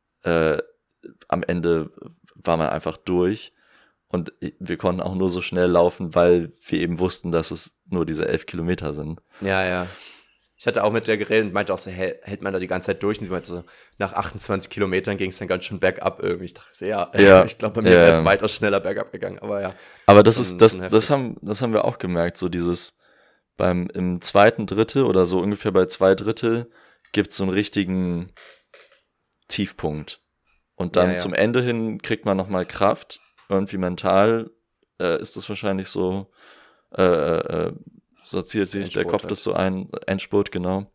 am Ende war man einfach durch und wir konnten auch nur so schnell laufen, weil wir eben wussten, dass es nur diese 11 Kilometer sind. Ja. Ich hatte auch mit der geredet und meinte auch so, hält man da die ganze Zeit durch? Und sie meinte so, nach 28 Kilometern ging es dann ganz schön bergab irgendwie. Ich dachte, ich glaube, bei mir wäre es weitaus schneller bergab gegangen, aber ja. Aber das haben wir auch gemerkt, so dieses im zweiten Drittel oder so ungefähr bei 2 Drittel gibt es so einen richtigen Tiefpunkt. Und dann zum Ende hin kriegt man nochmal Kraft. Irgendwie mental ist das wahrscheinlich so, sortiert sich der Kopf das so ein, Endspurt, genau.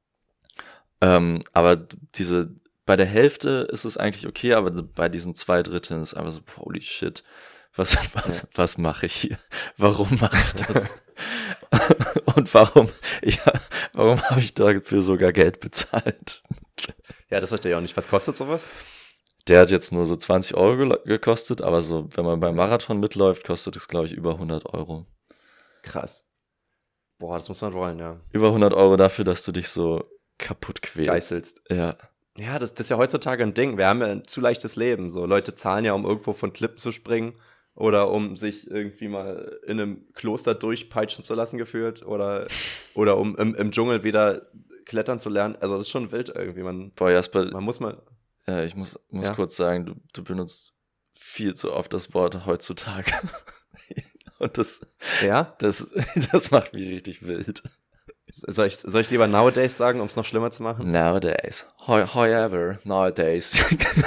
Aber bei der Hälfte ist es eigentlich okay, aber bei diesen 2/3 ist einfach so, holy shit, was mache ich hier? Warum mache ich das? Und warum habe ich dafür sogar Geld bezahlt? Ja, das verstehe ich auch nicht. Was kostet sowas? Der hat jetzt nur so 20 Euro gekostet, aber so, wenn man beim Marathon mitläuft, kostet es, glaube ich, über 100 Euro. Krass. Boah, das muss man wollen, ja. Über 100 Euro dafür, dass du dich so kaputt quälst. Geißelst. Ja. Ja, das ist ja heutzutage ein Ding. Wir haben ja ein zu leichtes Leben. So, Leute zahlen ja, um irgendwo von Klippen zu springen oder um sich irgendwie mal in einem Kloster durchpeitschen zu lassen, gefühlt. Oder um im Dschungel wieder klettern zu lernen. Also das ist schon wild irgendwie. Boah, Jasper, man muss mal... Ja, ich muss kurz sagen, du benutzt viel zu oft das Wort heutzutage. Und das macht mich richtig wild. Soll ich lieber nowadays sagen, um es noch schlimmer zu machen? Nowadays. However, nowadays.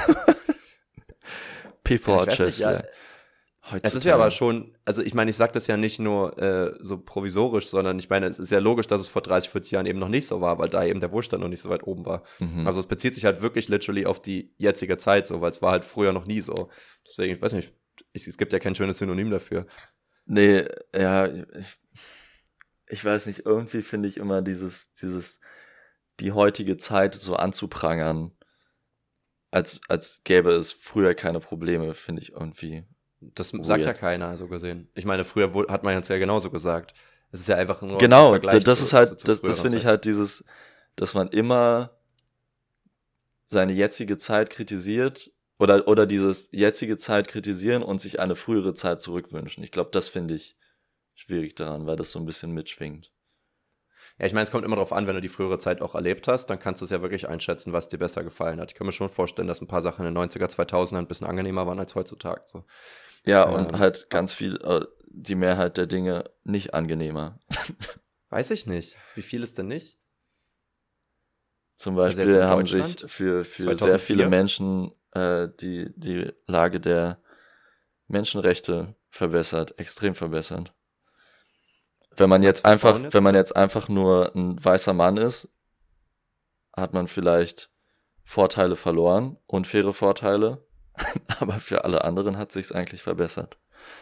People are just... Es ist ja aber schon, also ich meine, ich sage das ja nicht nur so provisorisch, sondern ich meine, es ist ja logisch, dass es vor 30, 40 Jahren eben noch nicht so war, weil da eben der Wohlstand noch nicht so weit oben war. Mhm. Also es bezieht sich halt wirklich literally auf die jetzige Zeit so, weil es war halt früher noch nie so. Deswegen, ich weiß nicht, es gibt ja kein schönes Synonym dafür. Nee, ja, ich weiß nicht, irgendwie finde ich immer die heutige Zeit so anzuprangern, als gäbe es früher keine Probleme, finde ich irgendwie. Das sagt ja keiner, so gesehen. Ich meine, früher hat man jetzt ja genauso gesagt. Es ist ja einfach nur ein Vergleich. Das ist halt, das finde ich halt dass man immer seine jetzige Zeit kritisiert oder dieses jetzige Zeit kritisieren und sich eine frühere Zeit zurückwünschen. Ich glaube, das finde ich schwierig daran, weil das so ein bisschen mitschwingt. Ja, ich meine, es kommt immer darauf an, wenn du die frühere Zeit auch erlebt hast, dann kannst du es ja wirklich einschätzen, was dir besser gefallen hat. Ich kann mir schon vorstellen, dass ein paar Sachen in den 90er, 2000er ein bisschen angenehmer waren als heutzutage. So. Ja, und halt ganz viel, die Mehrheit der Dinge nicht angenehmer. Weiß ich nicht. Wie viel ist denn nicht? Zum Beispiel haben sich für 2004? Sehr viele Menschen die Lage der Menschenrechte verbessert, extrem verbessert. Wenn man jetzt einfach nur ein weißer Mann ist, hat man vielleicht Vorteile verloren, unfaire Vorteile, aber für alle anderen hat sich's eigentlich verbessert.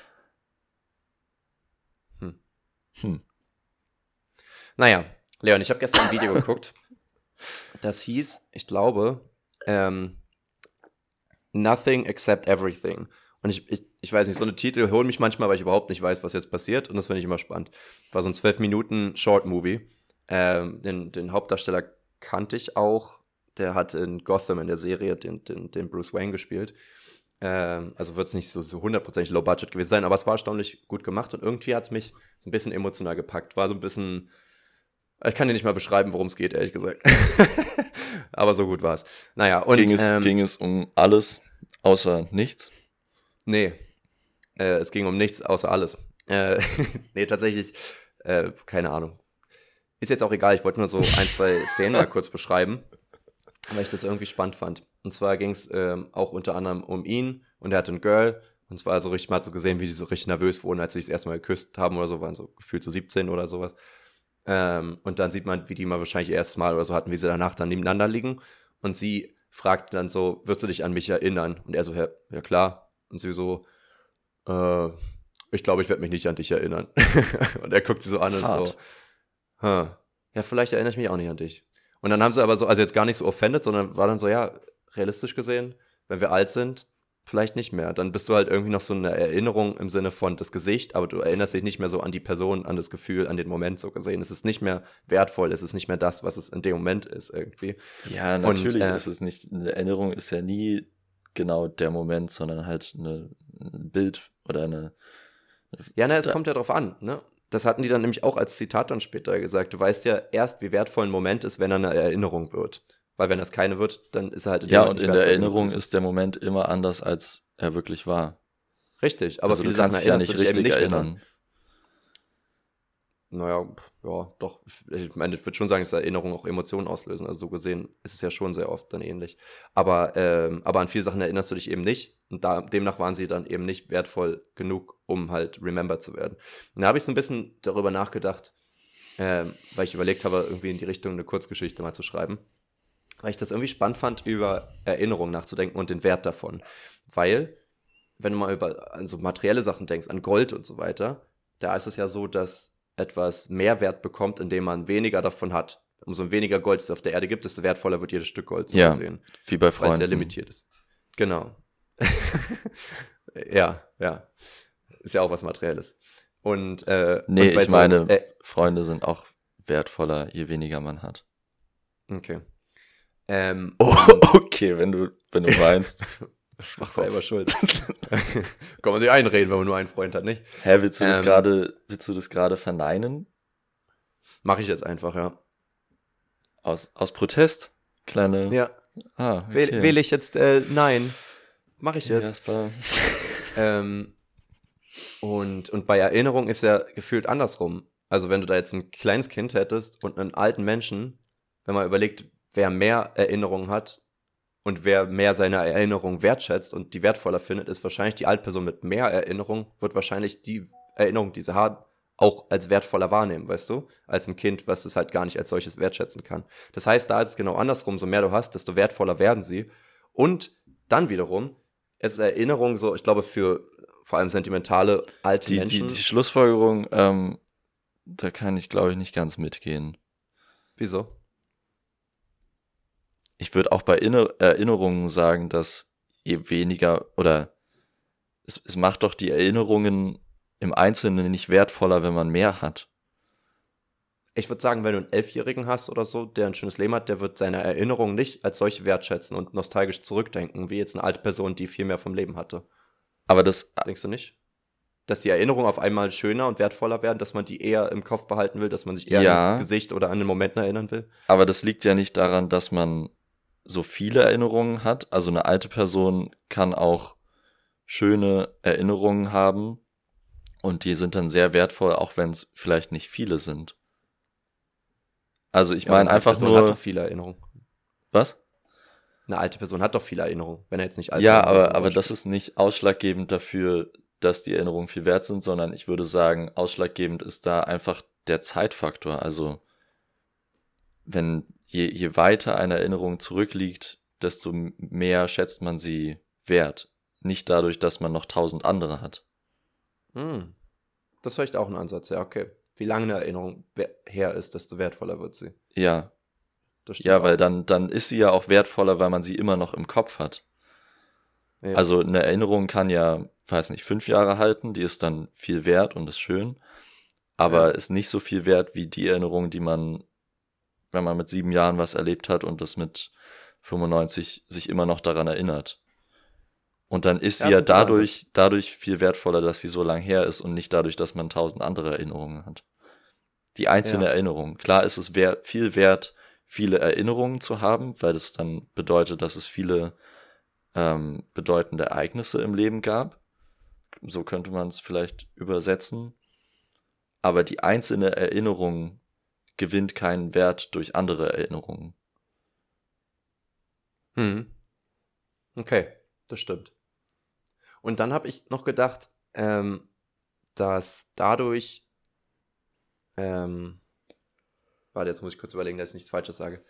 Naja, Leon, ich habe gestern ein Video geguckt. Das hieß, ich glaube, Nothing Except Everything. Und ich weiß nicht, so eine Titel holen mich manchmal, weil ich überhaupt nicht weiß, was jetzt passiert. Und das finde ich immer spannend. War so ein 12-Minuten-Short-Movie. Den Hauptdarsteller kannte ich auch. Der hat in Gotham in der Serie den Bruce Wayne gespielt. Also wird es nicht so 100% Low-Budget gewesen sein, aber es war erstaunlich gut gemacht. Und irgendwie hat es mich so ein bisschen emotional gepackt. War so ein bisschen... Ich kann dir nicht mal beschreiben, worum es geht, ehrlich gesagt. Aber so gut war es. Naja, und... Ging es um alles außer nichts? Nee, es ging um nichts außer alles. Nee, tatsächlich, keine Ahnung. Ist jetzt auch egal, ich wollte nur so 1-2 Szenen mal kurz beschreiben, weil ich das irgendwie spannend fand. Und zwar ging es auch unter anderem um ihn und er hatte ein Girl. Und zwar so richtig, man hat so gesehen, wie die so richtig nervös wurden, als sie sich das erste Mal geküsst haben oder so, waren so gefühlt so 17 oder sowas. Und dann sieht man, wie die mal wahrscheinlich erstes Mal oder so hatten, wie sie danach dann nebeneinander liegen. Und sie fragt dann so, wirst du dich an mich erinnern? Und er so, ja klar. Und sie so, ich glaube, ich werde mich nicht an dich erinnern. Und er guckt sie so an und so, ja, vielleicht erinnere ich mich auch nicht an dich. Und dann haben sie aber so, also jetzt gar nicht so offended, sondern war dann so, ja, realistisch gesehen, wenn wir alt sind, vielleicht nicht mehr. Dann bist du halt irgendwie noch so eine Erinnerung im Sinne von das Gesicht, aber du erinnerst dich nicht mehr so an die Person, an das Gefühl, an den Moment so gesehen. Es ist nicht mehr wertvoll, es ist nicht mehr das, was es in dem Moment ist irgendwie. Ja, natürlich ist es nicht, eine Erinnerung ist ja nie genau der Moment, sondern halt ein Bild oder eine... Ja, es kommt ja drauf an, ne? Das hatten die dann nämlich auch als Zitat dann später gesagt. Du weißt ja erst, wie wertvoll ein Moment ist, wenn er eine Erinnerung wird. Weil wenn das keine wird, dann ist er halt... Ja, und in der Erinnerung ist der Moment immer anders, als er wirklich war. Richtig, aber also viele Sachen ja nicht richtig erinnern. Naja, ja, doch. Ich meine, ich würde schon sagen, dass Erinnerungen auch Emotionen auslösen. Also so gesehen ist es ja schon sehr oft dann ähnlich. Aber an viele Sachen erinnerst du dich eben nicht. Und demnach waren sie dann eben nicht wertvoll genug, um halt remembered zu werden. Und da habe ich so ein bisschen darüber nachgedacht, weil ich überlegt habe, irgendwie in die Richtung eine Kurzgeschichte mal zu schreiben. Weil ich das irgendwie spannend fand, über Erinnerungen nachzudenken und den Wert davon. Weil, wenn du mal an so materielle Sachen denkst, an Gold und so weiter, da ist es ja so, dass etwas mehr Wert bekommt, indem man weniger davon hat. Umso weniger Gold es auf der Erde gibt, desto wertvoller wird jedes Stück Gold so gesehen. Wie bei Freunden. Weil es sehr limitiert ist. Genau. Ja. Ist ja auch was Materielles. Und, ich meine, Freunde sind auch wertvoller, je weniger man hat. Okay. Okay, wenn du meinst. Schwach selber schuld. Kann man sich einreden, wenn man nur einen Freund hat, nicht? Hä, willst du das gerade verneinen? Mache ich jetzt einfach, ja. Aus Protest? Kleine. Ja. Okay. Wähle ich jetzt, nein. Mache ich jetzt. Und bei Erinnerung ist ja gefühlt andersrum. Also wenn du da jetzt ein kleines Kind hättest und einen alten Menschen, wenn man überlegt, wer mehr Erinnerungen hat, und wer mehr seine Erinnerung wertschätzt und die wertvoller findet, ist wahrscheinlich die alte Person mit mehr Erinnerung, wird wahrscheinlich die Erinnerung, die sie hat, auch als wertvoller wahrnehmen, weißt du? Als ein Kind, was es halt gar nicht als solches wertschätzen kann. Das heißt, da ist es genau andersrum. So mehr du hast, desto wertvoller werden sie. Und dann wiederum, es ist Erinnerung so, ich glaube, für vor allem sentimentale alte Menschen. Die Schlussfolgerung, da kann ich, glaube ich, nicht ganz mitgehen. Wieso? Ich würde auch bei Erinnerungen sagen, dass je weniger, oder es macht doch die Erinnerungen im Einzelnen nicht wertvoller, wenn man mehr hat. Ich würde sagen, wenn du einen 11-Jährigen hast oder so, der ein schönes Leben hat, der wird seine Erinnerungen nicht als solche wertschätzen und nostalgisch zurückdenken, wie jetzt eine alte Person, die viel mehr vom Leben hatte. Aber das... Denkst du nicht? Dass die Erinnerungen auf einmal schöner und wertvoller werden, dass man die eher im Kopf behalten will, dass man sich eher an ein Gesicht oder an den Momenten erinnern will? Aber das liegt ja nicht daran, dass man so viele Erinnerungen hat. Also eine alte Person kann auch schöne Erinnerungen haben und die sind dann sehr wertvoll, auch wenn es vielleicht nicht viele sind. Also ich meine einfach nur... Eine Person hat doch viele Erinnerungen. Was? Eine alte Person hat doch viele Erinnerungen, wenn er jetzt nicht alt ist. Ja, aber das ist nicht ausschlaggebend dafür, dass die Erinnerungen viel wert sind, sondern ich würde sagen, ausschlaggebend ist da einfach der Zeitfaktor. Also wenn je weiter eine Erinnerung zurückliegt, desto mehr schätzt man sie wert. Nicht dadurch, dass man noch 1000 andere hat. Das ist vielleicht auch ein Ansatz, ja, okay. Wie lange eine Erinnerung her ist, desto wertvoller wird sie. Ja. Ja, weil dann ist sie ja auch wertvoller, weil man sie immer noch im Kopf hat. Ja. Also eine Erinnerung kann ja, weiß nicht, 5 Jahre halten, die ist dann viel wert und ist schön, aber ist nicht so viel wert wie die Erinnerung, die man, wenn man mit 7 Jahren was erlebt hat und das mit 95 sich immer noch daran erinnert. Und dann ist sie ja dadurch viel wertvoller, dass sie so lang her ist und nicht dadurch, dass man 1000 andere Erinnerungen hat. Die einzelne Erinnerung. Klar ist es viel wert, viele Erinnerungen zu haben, weil das dann bedeutet, dass es viele bedeutende Ereignisse im Leben gab. So könnte man es vielleicht übersetzen. Aber die einzelne Erinnerung gewinnt keinen Wert durch andere Erinnerungen. Okay, das stimmt. Und dann habe ich noch gedacht, dass dadurch, warte, jetzt muss ich kurz überlegen, dass ich nichts Falsches sage.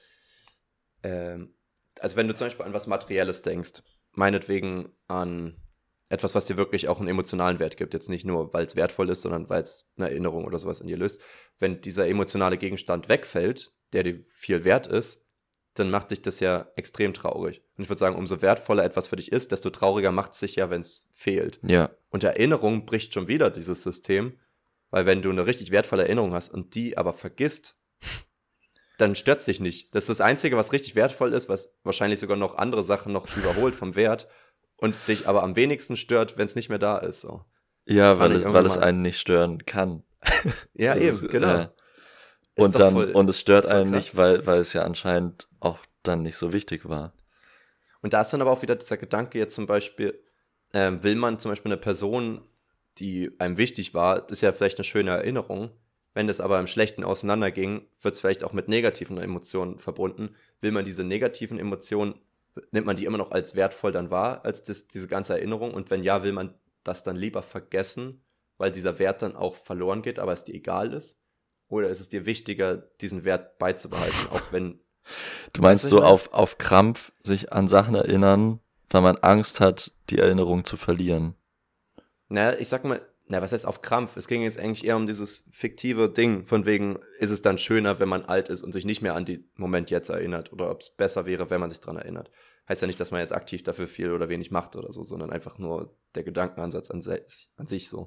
Also wenn du zum Beispiel an was Materielles denkst, meinetwegen an etwas, was dir wirklich auch einen emotionalen Wert gibt, jetzt nicht nur, weil es wertvoll ist, sondern weil es eine Erinnerung oder sowas in dir löst. Wenn dieser emotionale Gegenstand wegfällt, der dir viel wert ist, dann macht dich das ja extrem traurig. Und ich würde sagen, umso wertvoller etwas für dich ist, desto trauriger macht es sich ja, wenn es fehlt. Ja. Und Erinnerung bricht schon wieder dieses System, weil wenn du eine richtig wertvolle Erinnerung hast und die aber vergisst, dann stört es dich nicht. Das ist das Einzige, was richtig wertvoll ist, was wahrscheinlich sogar noch andere Sachen noch überholt vom Wert und dich aber am wenigsten stört, wenn es nicht mehr da ist. So. Ja, weil es einen nicht stören kann. Ja, eben, genau. Und es stört einen nicht, weil es ja anscheinend auch dann nicht so wichtig war. Und da ist dann aber auch wieder dieser Gedanke jetzt zum Beispiel, will man zum Beispiel eine Person, die einem wichtig war, das ist ja vielleicht eine schöne Erinnerung, Wenn das aber im Schlechten auseinanderging, wird es vielleicht auch mit negativen Emotionen verbunden. Will man diese negativen Emotionen, nimmt man die immer noch als wertvoll dann wahr, als diese ganze Erinnerung? Und wenn ja, will man das dann lieber vergessen, weil dieser Wert dann auch verloren geht, aber es dir egal ist? Oder ist es dir wichtiger, diesen Wert beizubehalten, auch wenn... Du meinst so auf Krampf sich an Sachen erinnern, weil man Angst hat, die Erinnerung zu verlieren? Naja, ich sag mal, was heißt auf Krampf? Es ging jetzt eigentlich eher um dieses fiktive Ding, von wegen, ist es dann schöner, wenn man alt ist und sich nicht mehr an den Moment jetzt erinnert, oder ob es besser wäre, wenn man sich dran erinnert. Heißt ja nicht, dass man jetzt aktiv dafür viel oder wenig macht oder so, sondern einfach nur der Gedankenansatz an sich so.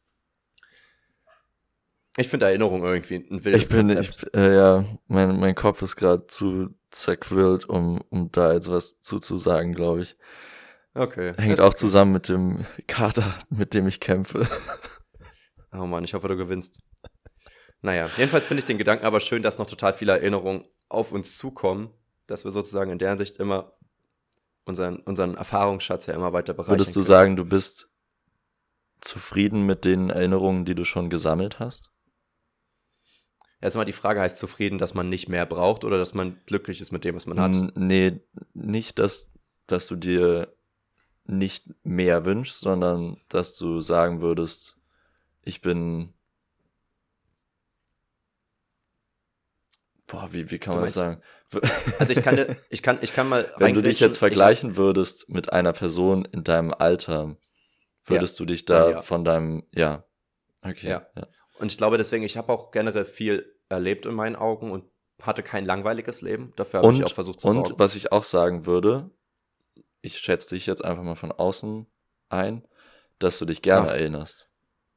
Ich finde Erinnerung irgendwie ein wildes Konzept. Mein Kopf ist gerade zu zerquirlt, um da jetzt was zuzusagen, glaube ich. Okay. Hängt auch zusammen mit dem Kater, mit dem ich kämpfe. Oh Mann, ich hoffe, du gewinnst. Naja, jedenfalls finde ich den Gedanken aber schön, dass noch total viele Erinnerungen auf uns zukommen, dass wir sozusagen in der Hinsicht immer unseren Erfahrungsschatz ja immer weiter bereichern Würdest du sagen, du bist zufrieden mit den Erinnerungen, die du schon gesammelt hast? Erstmal die Frage, heißt zufrieden, dass man nicht mehr braucht oder dass man glücklich ist mit dem, was man hat? Nee, nicht, dass du dir nicht mehr wünschst, sondern dass du sagen würdest, ich bin... Boah, wie kann man das sagen? Also ich kann mal Wenn du dich jetzt vergleichen würdest mit einer Person in deinem Alter, würdest du dich da von deinem... Ja, okay. Ja. Und ich glaube deswegen, ich habe auch generell viel erlebt in meinen Augen und hatte kein langweiliges Leben. Dafür habe ich auch versucht zu sorgen. Und was ich auch sagen würde, ich schätze dich jetzt einfach mal von außen ein, dass du dich gerne erinnerst.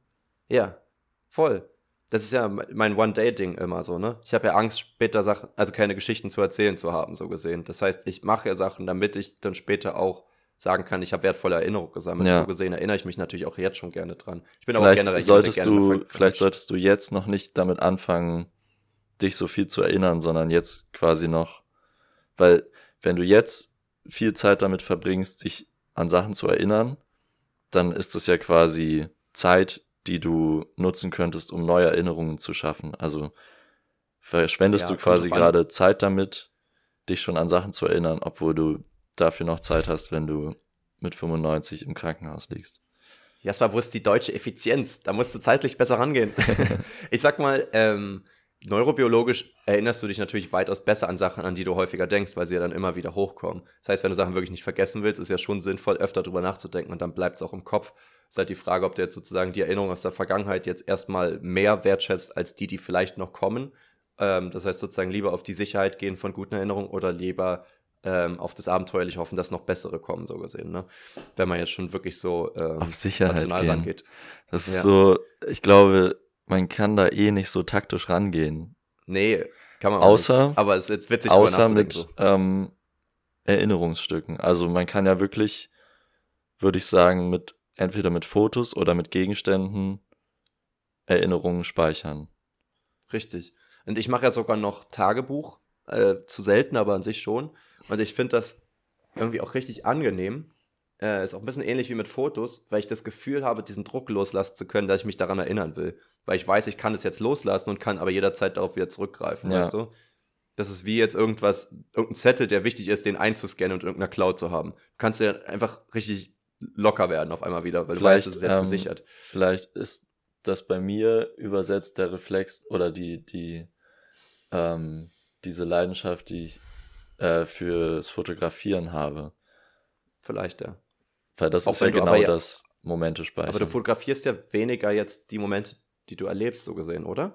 Ja, voll. Das ist ja mein One-Day-Ding immer so, ne? Ich habe ja Angst, später Sachen, also keine Geschichten zu erzählen zu haben, so gesehen. Das heißt, ich mache ja Sachen, damit ich dann später auch sagen kann, ich habe wertvolle Erinnerungen gesammelt. Ja. So gesehen erinnere ich mich natürlich auch jetzt schon gerne dran. Ich bin aber generell vielleicht solltest du jetzt noch nicht damit anfangen, dich so viel zu erinnern, sondern jetzt quasi noch, weil wenn du jetzt viel Zeit damit verbringst, dich an Sachen zu erinnern, dann ist das ja quasi Zeit, die du nutzen könntest, um neue Erinnerungen zu schaffen. Also verschwendest du quasi gerade Zeit damit, dich schon an Sachen zu erinnern, obwohl du dafür noch Zeit hast, wenn du mit 95 im Krankenhaus liegst. Jasper, wo ist die deutsche Effizienz? Da musst du zeitlich besser rangehen. Ich sag mal, neurobiologisch erinnerst du dich natürlich weitaus besser an Sachen, an die du häufiger denkst, weil sie ja dann immer wieder hochkommen. Das heißt, wenn du Sachen wirklich nicht vergessen willst, ist ja schon sinnvoll, öfter drüber nachzudenken und dann bleibt es auch im Kopf. Ist halt die Frage, ob du jetzt sozusagen die Erinnerungen aus der Vergangenheit jetzt erstmal mehr wertschätzt, als die vielleicht noch kommen. Das heißt sozusagen lieber auf die Sicherheit gehen von guten Erinnerungen oder lieber auf das Abenteuerliche hoffen, dass noch bessere kommen, so gesehen, ne? Wenn man jetzt schon wirklich so auf Sicherheit rational rangeht. Das ist so, ich glaube, man kann da nicht so taktisch rangehen. Nee, kann man auch nicht. Aber es ist jetzt witzig, außer mit so. Erinnerungsstücken. Also man kann ja wirklich, würde ich sagen, entweder mit Fotos oder mit Gegenständen Erinnerungen speichern. Richtig. Und ich mache ja sogar noch Tagebuch, zu selten, aber an sich schon. Und ich finde das irgendwie auch richtig angenehm. Ist auch ein bisschen ähnlich wie mit Fotos, weil ich das Gefühl habe, diesen Druck loslassen zu können, dass ich mich daran erinnern will. Weil ich weiß, ich kann es jetzt loslassen und kann aber jederzeit darauf wieder zurückgreifen, weißt du? Das ist wie jetzt irgendein Zettel, der wichtig ist, den einzuscannen und in irgendeiner Cloud zu haben. Du kannst ja einfach richtig locker werden auf einmal wieder, weil du weißt, es ist jetzt gesichert. Vielleicht ist das bei mir übersetzt der Reflex oder diese Leidenschaft, die ich fürs Fotografieren habe. Vielleicht, ja. Weil das auch ist ja genau das Momente speichern. Aber du fotografierst ja weniger jetzt die Momente, die du erlebst, so gesehen, oder?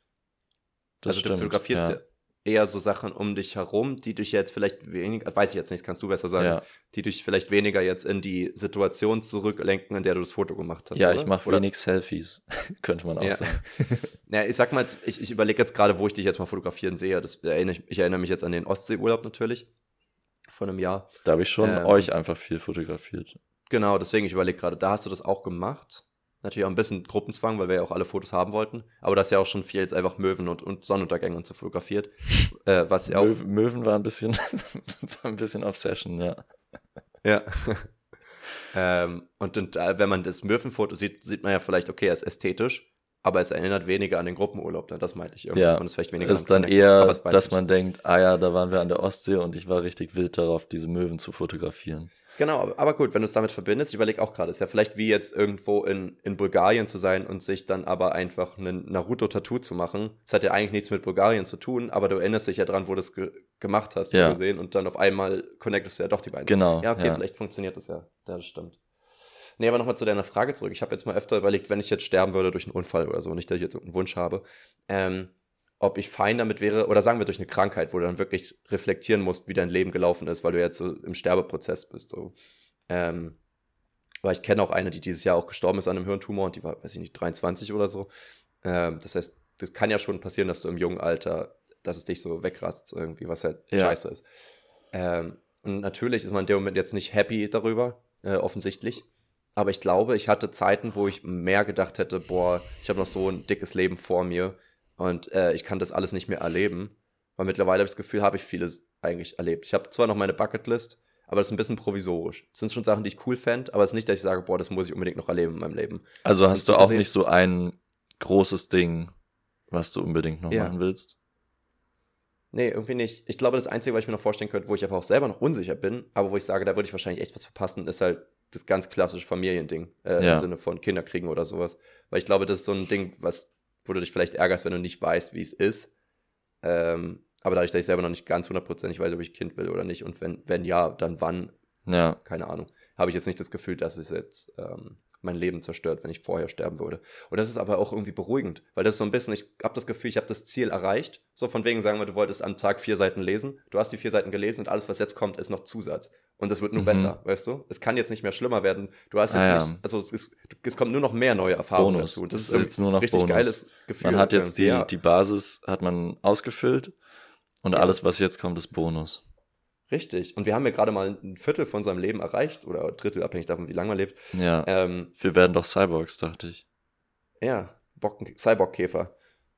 Das stimmt, du fotografierst ja eher so Sachen um dich herum, die dich jetzt vielleicht weniger, weiß ich jetzt nicht, kannst du besser sagen, die dich vielleicht weniger jetzt in die Situation zurücklenken, in der du das Foto gemacht hast. Ja, oder? Ich mache wenig Selfies, könnte man auch sagen. Ja, ich sag mal, ich überlege jetzt gerade, wo ich dich jetzt mal fotografieren sehe. Ich erinnere mich jetzt an den Ostseeurlaub natürlich, von einem Jahr. Da habe ich schon euch einfach viel fotografiert. Genau, deswegen, ich überlege gerade, da hast du das auch gemacht. Natürlich auch ein bisschen Gruppenzwang, weil wir ja auch alle Fotos haben wollten. Aber das ist ja auch schon viel jetzt einfach Möwen und Sonnenuntergänge und so fotografiert. Was ja auch Möwen war ein bisschen Obsession, ja. Ja. Und wenn man das Möwenfoto sieht, sieht man ja vielleicht, okay, er ist ästhetisch. aber es erinnert weniger an den Gruppenurlaub. Das meinte ich irgendwie. Ja, man ist vielleicht weniger ist dann eher, dass man denkt, da waren wir an der Ostsee und ich war richtig wild darauf, diese Möwen zu fotografieren. Genau, aber gut, wenn du es damit verbindest, ich überlege auch gerade, ist ja vielleicht wie jetzt irgendwo in Bulgarien zu sein und sich dann aber einfach ein Naruto-Tattoo zu machen. Das hat ja eigentlich nichts mit Bulgarien zu tun, aber du erinnerst dich ja dran, wo du es gemacht hast, so gesehen, und dann auf einmal connectest du ja doch die beiden. Genau. Ja, okay, vielleicht funktioniert das ja. Ja, das stimmt. Nee, aber nochmal zu deiner Frage zurück. Ich habe jetzt mal öfter überlegt, wenn ich jetzt sterben würde durch einen Unfall oder so, nicht, dass ich jetzt irgendeinen Wunsch habe, ob ich fein damit wäre, oder sagen wir durch eine Krankheit, wo du dann wirklich reflektieren musst, wie dein Leben gelaufen ist, weil du jetzt so im Sterbeprozess bist. So. Weil ich kenne auch eine, die dieses Jahr auch gestorben ist an einem Hirntumor und die war, weiß ich nicht, 23 oder so. Das heißt, das kann ja schon passieren, dass du im jungen Alter, dass es dich so wegratzt irgendwie, was halt scheiße ist. Und natürlich ist man in dem Moment jetzt nicht happy darüber, offensichtlich. Aber ich glaube, ich hatte Zeiten, wo ich mehr gedacht hätte, boah, ich habe noch so ein dickes Leben vor mir und ich kann das alles nicht mehr erleben. Weil mittlerweile habe ich das Gefühl, habe ich vieles eigentlich erlebt. Ich habe zwar noch meine Bucketlist, aber das ist ein bisschen provisorisch. Das sind schon Sachen, die ich cool fände, aber es ist nicht, dass ich sage, boah, das muss ich unbedingt noch erleben in meinem Leben. Also hast du auch nicht so ein großes Ding, was du unbedingt noch machen willst? Nee, irgendwie nicht. Ich glaube, das Einzige, was ich mir noch vorstellen könnte, wo ich aber auch selber noch unsicher bin, aber wo ich sage, da würde ich wahrscheinlich echt was verpassen, ist halt das ganz klassische Familiending. Im Sinne von Kinder kriegen oder sowas. Weil ich glaube, das ist so ein Ding, wo du dich vielleicht ärgerst, wenn du nicht weißt, wie es ist. Aber dadurch, dass ich selber noch nicht ganz 100% weiß, ob ich Kind will oder nicht und wenn ja, dann wann, keine Ahnung, habe ich jetzt nicht das Gefühl, dass es jetzt mein Leben zerstört, wenn ich vorher sterben würde. Und das ist aber auch irgendwie beruhigend, weil das ist so ein bisschen, ich habe das Gefühl, ich habe das Ziel erreicht. So von wegen, sagen wir, du wolltest am Tag 4 Seiten lesen, du hast die 4 Seiten gelesen und alles, was jetzt kommt, ist noch Zusatz. Und das wird nur besser, weißt du? Es kann jetzt nicht mehr schlimmer werden. Du hast jetzt nicht, also es kommt nur noch mehr neue Erfahrungen dazu. Das ist jetzt nur noch richtig Bonus. Geiles Gefühl. Man hat jetzt die Basis, hat man ausgefüllt und alles, was jetzt kommt, ist Bonus. Richtig. Und wir haben ja gerade mal ein Viertel von seinem Leben erreicht, oder Drittel, abhängig davon, wie lange man lebt. Ja, wir werden doch Cyborgs, dachte ich. Ja, Cyborg-Käfer.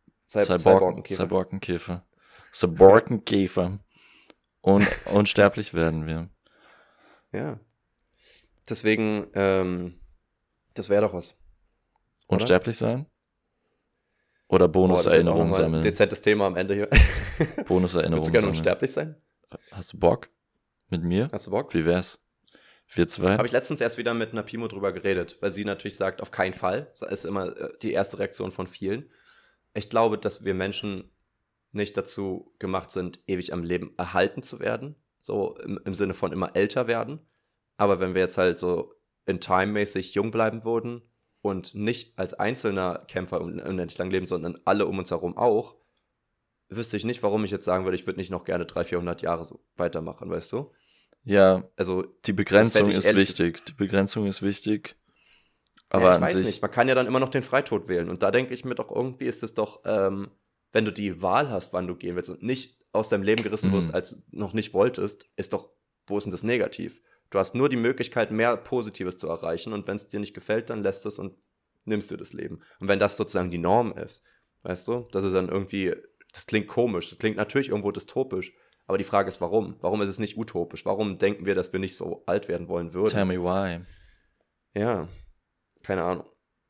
Cyborgenkäfer. Cyborgenkäfer. Und unsterblich werden wir. Ja. Deswegen, das wäre doch was. Oder? Unsterblich sein? Oder Bonuserinnerungen sammeln? Ein dezentes Thema am Ende hier. Bonuserinnerungen Würdest du gerne unsterblich sein? Hast du Bock? Mit mir? Hast du Bock? Wie wär's? Wir zwei? Habe ich letztens erst wieder mit einer Pimo drüber geredet, weil sie natürlich sagt, auf keinen Fall. Das ist immer die erste Reaktion von vielen. Ich glaube, dass wir Menschen nicht dazu gemacht sind, ewig am Leben erhalten zu werden. So im Sinne von immer älter werden. Aber wenn wir jetzt halt so in time-mäßig jung bleiben würden und nicht als einzelner Kämpfer unendlich lang leben, sondern alle um uns herum auch, wüsste ich nicht, warum ich jetzt sagen würde, ich würde nicht noch gerne 300-400 Jahre so weitermachen, weißt du? Ja, also die Begrenzung ist wichtig. Die Begrenzung ist wichtig. Aber ich weiß nicht, man kann ja dann immer noch den Freitod wählen. Und da denke ich mir doch, irgendwie ist es doch, wenn du die Wahl hast, wann du gehen willst und nicht aus deinem Leben gerissen wirst, als du noch nicht wolltest, ist doch, wo ist denn das negativ? Du hast nur die Möglichkeit, mehr Positives zu erreichen und wenn es dir nicht gefällt, dann lässt es und nimmst du das Leben. Und wenn das sozusagen die Norm ist, weißt du, das ist dann irgendwie, das klingt komisch, das klingt natürlich irgendwo dystopisch, aber die Frage ist, warum? Warum ist es nicht utopisch? Warum denken wir, dass wir nicht so alt werden wollen würden? Tell me why. Ja, keine Ahnung.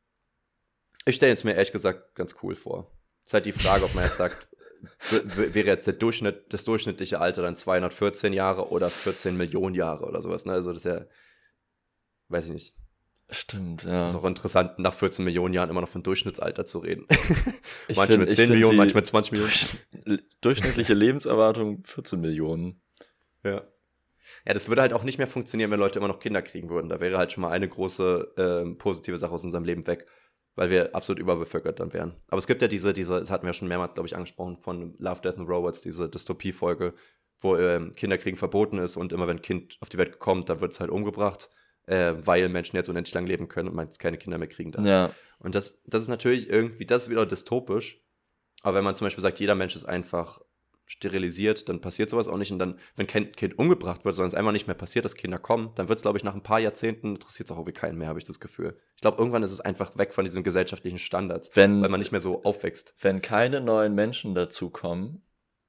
Ich stelle es mir ehrlich gesagt ganz cool vor. Es ist halt die Frage, ob man jetzt sagt, wäre jetzt das durchschnittliche Alter dann 214 Jahre oder 14 Millionen Jahre oder sowas. Ne? Also das ist ja, weiß ich nicht. Stimmt, ja. Ist auch interessant, nach 14 Millionen Jahren immer noch von Durchschnittsalter zu reden. Manche mit 10 Millionen, manche mit 20 Millionen. Durchschnittliche Lebenserwartung 14 Millionen. Ja. Ja, das würde halt auch nicht mehr funktionieren, wenn Leute immer noch Kinder kriegen würden. Da wäre halt schon mal eine große positive Sache aus unserem Leben weg, weil wir absolut überbevölkert dann wären. Aber es gibt ja diese, das hatten wir schon mehrmals, glaube ich, angesprochen, von Love, Death and Robots, diese Dystopie-Folge, wo Kinderkriegen verboten ist und immer wenn ein Kind auf die Welt kommt, dann wird es halt umgebracht, weil Menschen jetzt unendlich lang leben können und man jetzt keine Kinder mehr kriegen darf. Ja. Und das ist natürlich irgendwie, das ist wieder dystopisch, aber wenn man zum Beispiel sagt, jeder Mensch ist einfach sterilisiert, dann passiert sowas auch nicht und dann, wenn kein Kind umgebracht wird, sondern es einfach nicht mehr passiert, dass Kinder kommen, dann wird es, glaube ich, nach ein paar Jahrzehnten interessiert es auch irgendwie keinen mehr, habe ich das Gefühl. Ich glaube, irgendwann ist es einfach weg von diesen gesellschaftlichen Standards, weil man nicht mehr so aufwächst. Wenn keine neuen Menschen dazukommen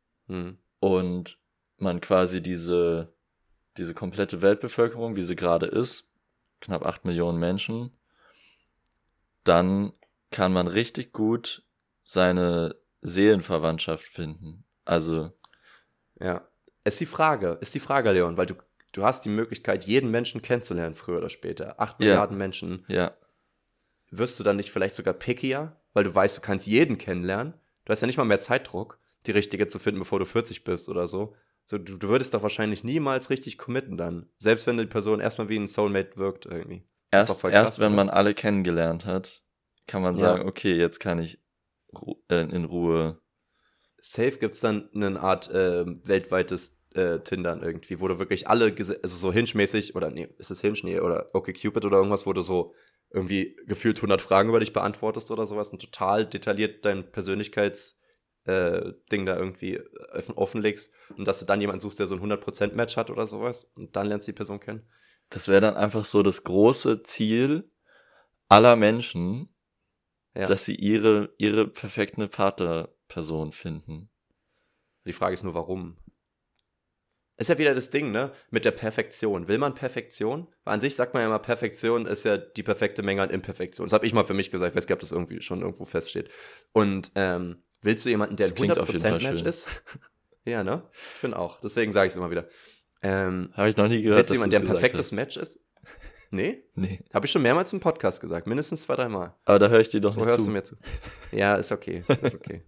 und man quasi diese komplette Weltbevölkerung, wie sie gerade ist, knapp 8 Millionen Menschen, dann kann man richtig gut seine Seelenverwandtschaft finden. Also. Ja. Ist die Frage, Leon, weil du hast die Möglichkeit, jeden Menschen kennenzulernen, früher oder später. 8 Milliarden Menschen. Ja. Wirst du dann nicht vielleicht sogar pickier, weil du weißt, du kannst jeden kennenlernen? Du hast ja nicht mal mehr Zeitdruck, die richtige zu finden, bevor du 40 bist oder so. So, du würdest doch wahrscheinlich niemals richtig committen dann. Selbst wenn die Person erstmal wie ein Soulmate wirkt irgendwie. Erst wenn man alle kennengelernt hat, kann man sagen, okay, jetzt kann ich in Ruhe. Safe gibt's dann eine Art weltweites Tindern irgendwie, wo du wirklich alle, also so Hinge-mäßig, oder nee, ist es Hinge? Nee, oder OkCupid oder irgendwas, wo du so irgendwie gefühlt 100 Fragen über dich beantwortest oder sowas und total detailliert dein Persönlichkeits- Ding da irgendwie offenlegst und dass du dann jemanden suchst, der so ein 100% Match hat oder sowas und dann lernst du die Person kennen. Das wäre dann einfach so das große Ziel aller Menschen, dass sie ihre perfekte Partnerperson finden. Die Frage ist nur, warum? Ist ja wieder das Ding, ne? Mit der Perfektion. Will man Perfektion? Weil an sich sagt man ja immer, Perfektion ist ja die perfekte Menge an Imperfektion. Das habe ich mal für mich gesagt. Ich weiß gar nicht, ob das irgendwie schon irgendwo feststeht. Und willst du jemanden, der ein 100% Match ist? Ja, ne? Ich finde auch. Deswegen sage ich es immer wieder. Habe ich noch nie gehört, willst du jemanden, der ein perfektes Match ist? Nee? Nee. Habe ich schon mehrmals im Podcast gesagt. Mindestens 2-3 Mal. Aber da höre ich dir doch so nicht hörst zu. Du mir zu. Ja, ist okay. Ist okay.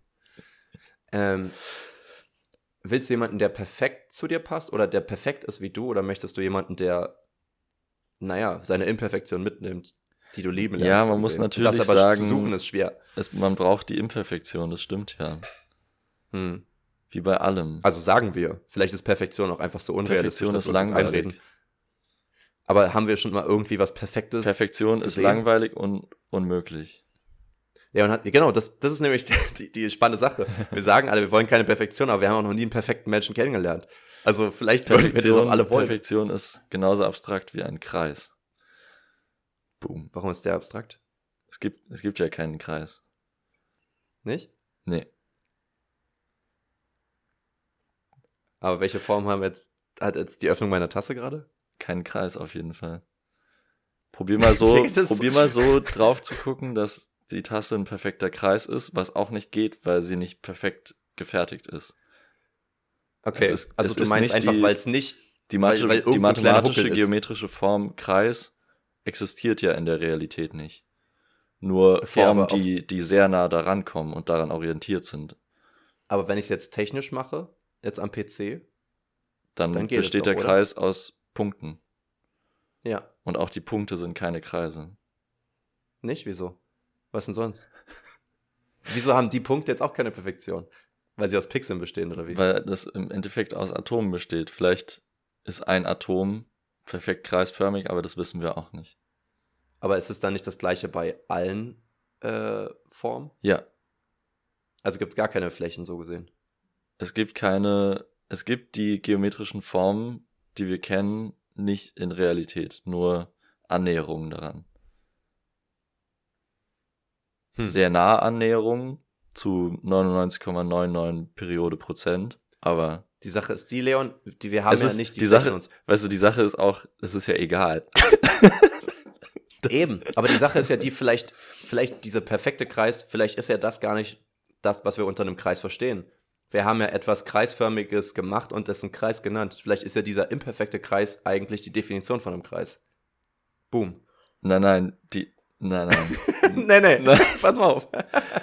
Willst du jemanden, der perfekt zu dir passt oder der perfekt ist wie du? Oder möchtest du jemanden, der, seine Imperfektion mitnimmt, die du lieben lernst? Ja, man muss natürlich das aber sagen, zu suchen ist schwer. Man braucht die Imperfektion, das stimmt ja. Wie bei allem. Also sagen wir, vielleicht ist Perfektion auch einfach so unrealistisch, Perfektion dass ist wir uns das langweilig. einreden. Aber haben wir schon mal irgendwie was Perfektes Perfektion gesehen? Ist langweilig und unmöglich. Ja, und genau, das ist nämlich die spannende Sache. Wir sagen alle, wir wollen keine Perfektion, aber wir haben auch noch nie einen perfekten Menschen kennengelernt. Also vielleicht würden wir das auch alle wollen. Perfektion ist genauso abstrakt wie ein Kreis. Boom. Warum ist der abstrakt? Es gibt ja keinen Kreis. Nicht? Nee. Aber welche Form hat jetzt die Öffnung meiner Tasse gerade? Keinen Kreis auf jeden Fall. Probier mal so drauf zu gucken, dass die Tasse ein perfekter Kreis ist, was auch nicht geht, weil sie nicht perfekt gefertigt ist. Okay, also du meinst einfach, weil es nicht... Die mathematische, geometrische Form Kreis existiert ja in der Realität nicht. Nur Formen, die sehr nah daran kommen und daran orientiert sind. Aber wenn ich es jetzt technisch mache, jetzt am PC, dann besteht der Kreis aus Punkten. Ja. Und auch die Punkte sind keine Kreise. Nicht? Wieso? Was denn sonst? Wieso haben die Punkte jetzt auch keine Perfektion? Weil sie aus Pixeln bestehen, oder wie? Weil das im Endeffekt aus Atomen besteht. Vielleicht ist ein Atom perfekt kreisförmig, aber das wissen wir auch nicht. Aber ist es dann nicht das gleiche bei allen Formen? Ja. Also gibt es gar keine Flächen, so gesehen? Es gibt die geometrischen Formen, die wir kennen, nicht in Realität, nur Annäherungen daran. Sehr nahe Annäherungen zu 99,99 Periode Prozent, aber... Die Sache ist die, Leon, wir haben ja nicht die Sache, weißt du, die Sache ist auch, es ist ja egal. Eben, aber die Sache ist ja die, vielleicht dieser perfekte Kreis, vielleicht ist ja das gar nicht das, was wir unter einem Kreis verstehen. Wir haben ja etwas Kreisförmiges gemacht und es ein Kreis genannt. Vielleicht ist ja dieser imperfekte Kreis eigentlich die Definition von einem Kreis. Boom. Nein. Nee, pass mal auf.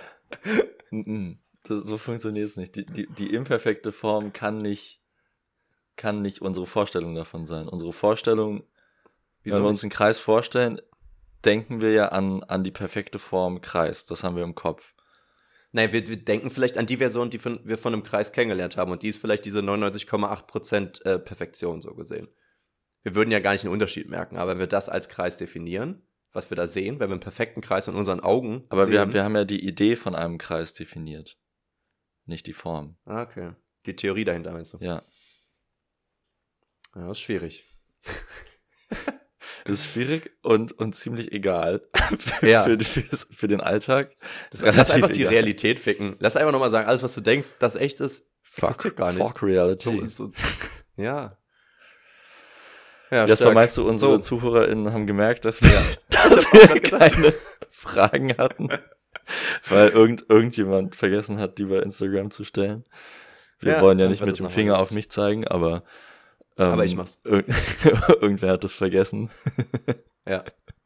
So funktioniert es nicht. Die imperfekte Form kann nicht unsere Vorstellung davon sein. Unsere Vorstellung, wenn wir uns einen Kreis vorstellen, denken wir ja an die perfekte Form Kreis. Das haben wir im Kopf. Nein, wir denken vielleicht an die Version, die wir von einem Kreis kennengelernt haben. Und die ist vielleicht diese 99,8% Perfektion, so gesehen. Wir würden ja gar nicht einen Unterschied merken. Aber wenn wir das als Kreis definieren, was wir da sehen, wenn wir einen perfekten Kreis in unseren Augen aber sehen. wir haben ja die Idee von einem Kreis definiert. Nicht die Form. Ah, okay. Die Theorie dahinter, meinst du? Ja. Ja, das ist schwierig. Das ist schwierig und ziemlich egal für den Alltag. Lass einfach die Realität ficken. Lass einfach nochmal sagen, alles, was du denkst, das echt ist, existiert gar nicht. Fuck Reality. Ja. Jasper, meinst du, unsere ZuhörerInnen haben gemerkt, dass wir keine Fragen hatten? Weil irgendjemand vergessen hat, die bei Instagram zu stellen. Wir wollen ja nicht mit dem Finger auf mich zeigen, aber ich mach's. Irgendwer hat das vergessen. Ja.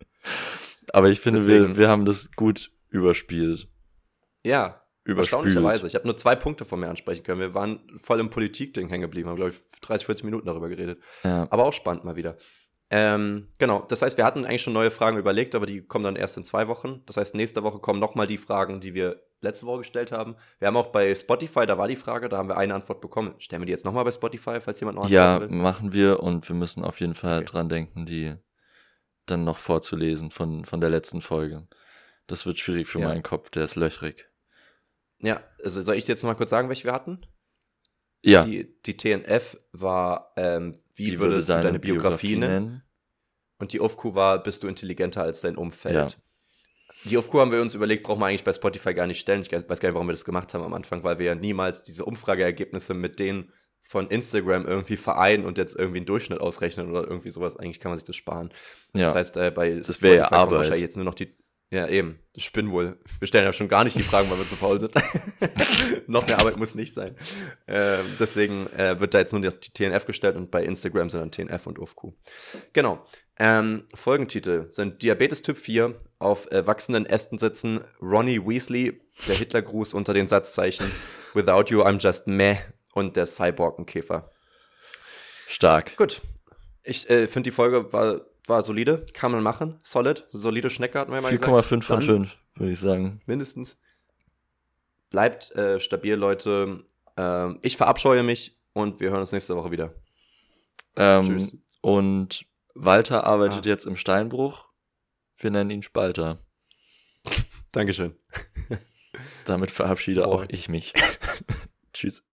Aber ich finde, wir haben das gut überspielt. Ja, erstaunlicherweise. Ich habe nur 2 Punkte von mir ansprechen können. Wir waren voll im Politik-Ding hängen geblieben, haben, glaube ich, 30, 40 Minuten darüber geredet. Ja. Aber auch spannend mal wieder. Genau, das heißt, wir hatten eigentlich schon neue Fragen überlegt, aber die kommen dann erst in 2 Wochen. Das heißt, nächste Woche kommen nochmal die Fragen, die wir letzte Woche gestellt haben. Wir haben auch bei Spotify, da war die Frage, da haben wir eine Antwort bekommen. Stellen wir die jetzt nochmal bei Spotify, falls jemand noch antworten will? Ja, machen wir, und wir müssen auf jeden Fall dran denken, die dann noch vorzulesen von der letzten Folge. Das wird schwierig für meinen Kopf, der ist löchrig. Ja, also soll ich dir jetzt noch mal kurz sagen, welche wir hatten? Ja. Die TNF war, wie würdest du deine Biografie nennen? Und die OFQ war, bist du intelligenter als dein Umfeld? Ja. Die OFQ haben wir uns überlegt, brauchen wir eigentlich bei Spotify gar nicht stellen. Ich weiß gar nicht, warum wir das gemacht haben am Anfang, weil wir ja niemals diese Umfrageergebnisse mit denen von Instagram irgendwie vereinen und jetzt irgendwie einen Durchschnitt ausrechnen oder irgendwie sowas. Eigentlich kann man sich das sparen. Ja. Das heißt, bei das wäre ja Arbeit. Wahrscheinlich jetzt nur noch die. Ja, eben. Das spinnen wohl. Wir stellen ja schon gar nicht die Fragen, weil wir zu faul sind. Noch mehr Arbeit muss nicht sein. Deswegen wird da jetzt nur die TNF gestellt und bei Instagram sind dann TNF und OFQ. Genau. Folgentitel sind Diabetes Typ 4, auf wachsenden Ästen sitzen, Ronnie Weasley, der Hitlergruß unter den Satzzeichen, Without you I'm just meh und der Cyborgenkäfer. Stark. Gut. Ich finde, die Folge war solide, kann man machen, solide Schnecke hatten wir mal gesagt. 4,5 von 5, würde ich sagen. Mindestens. Bleibt stabil, Leute. Ich verabscheue mich und wir hören uns nächste Woche wieder. Tschüss. Und Walter arbeitet jetzt im Steinbruch. Wir nennen ihn Spalter. Dankeschön. Damit verabschiede auch ich mich. Tschüss.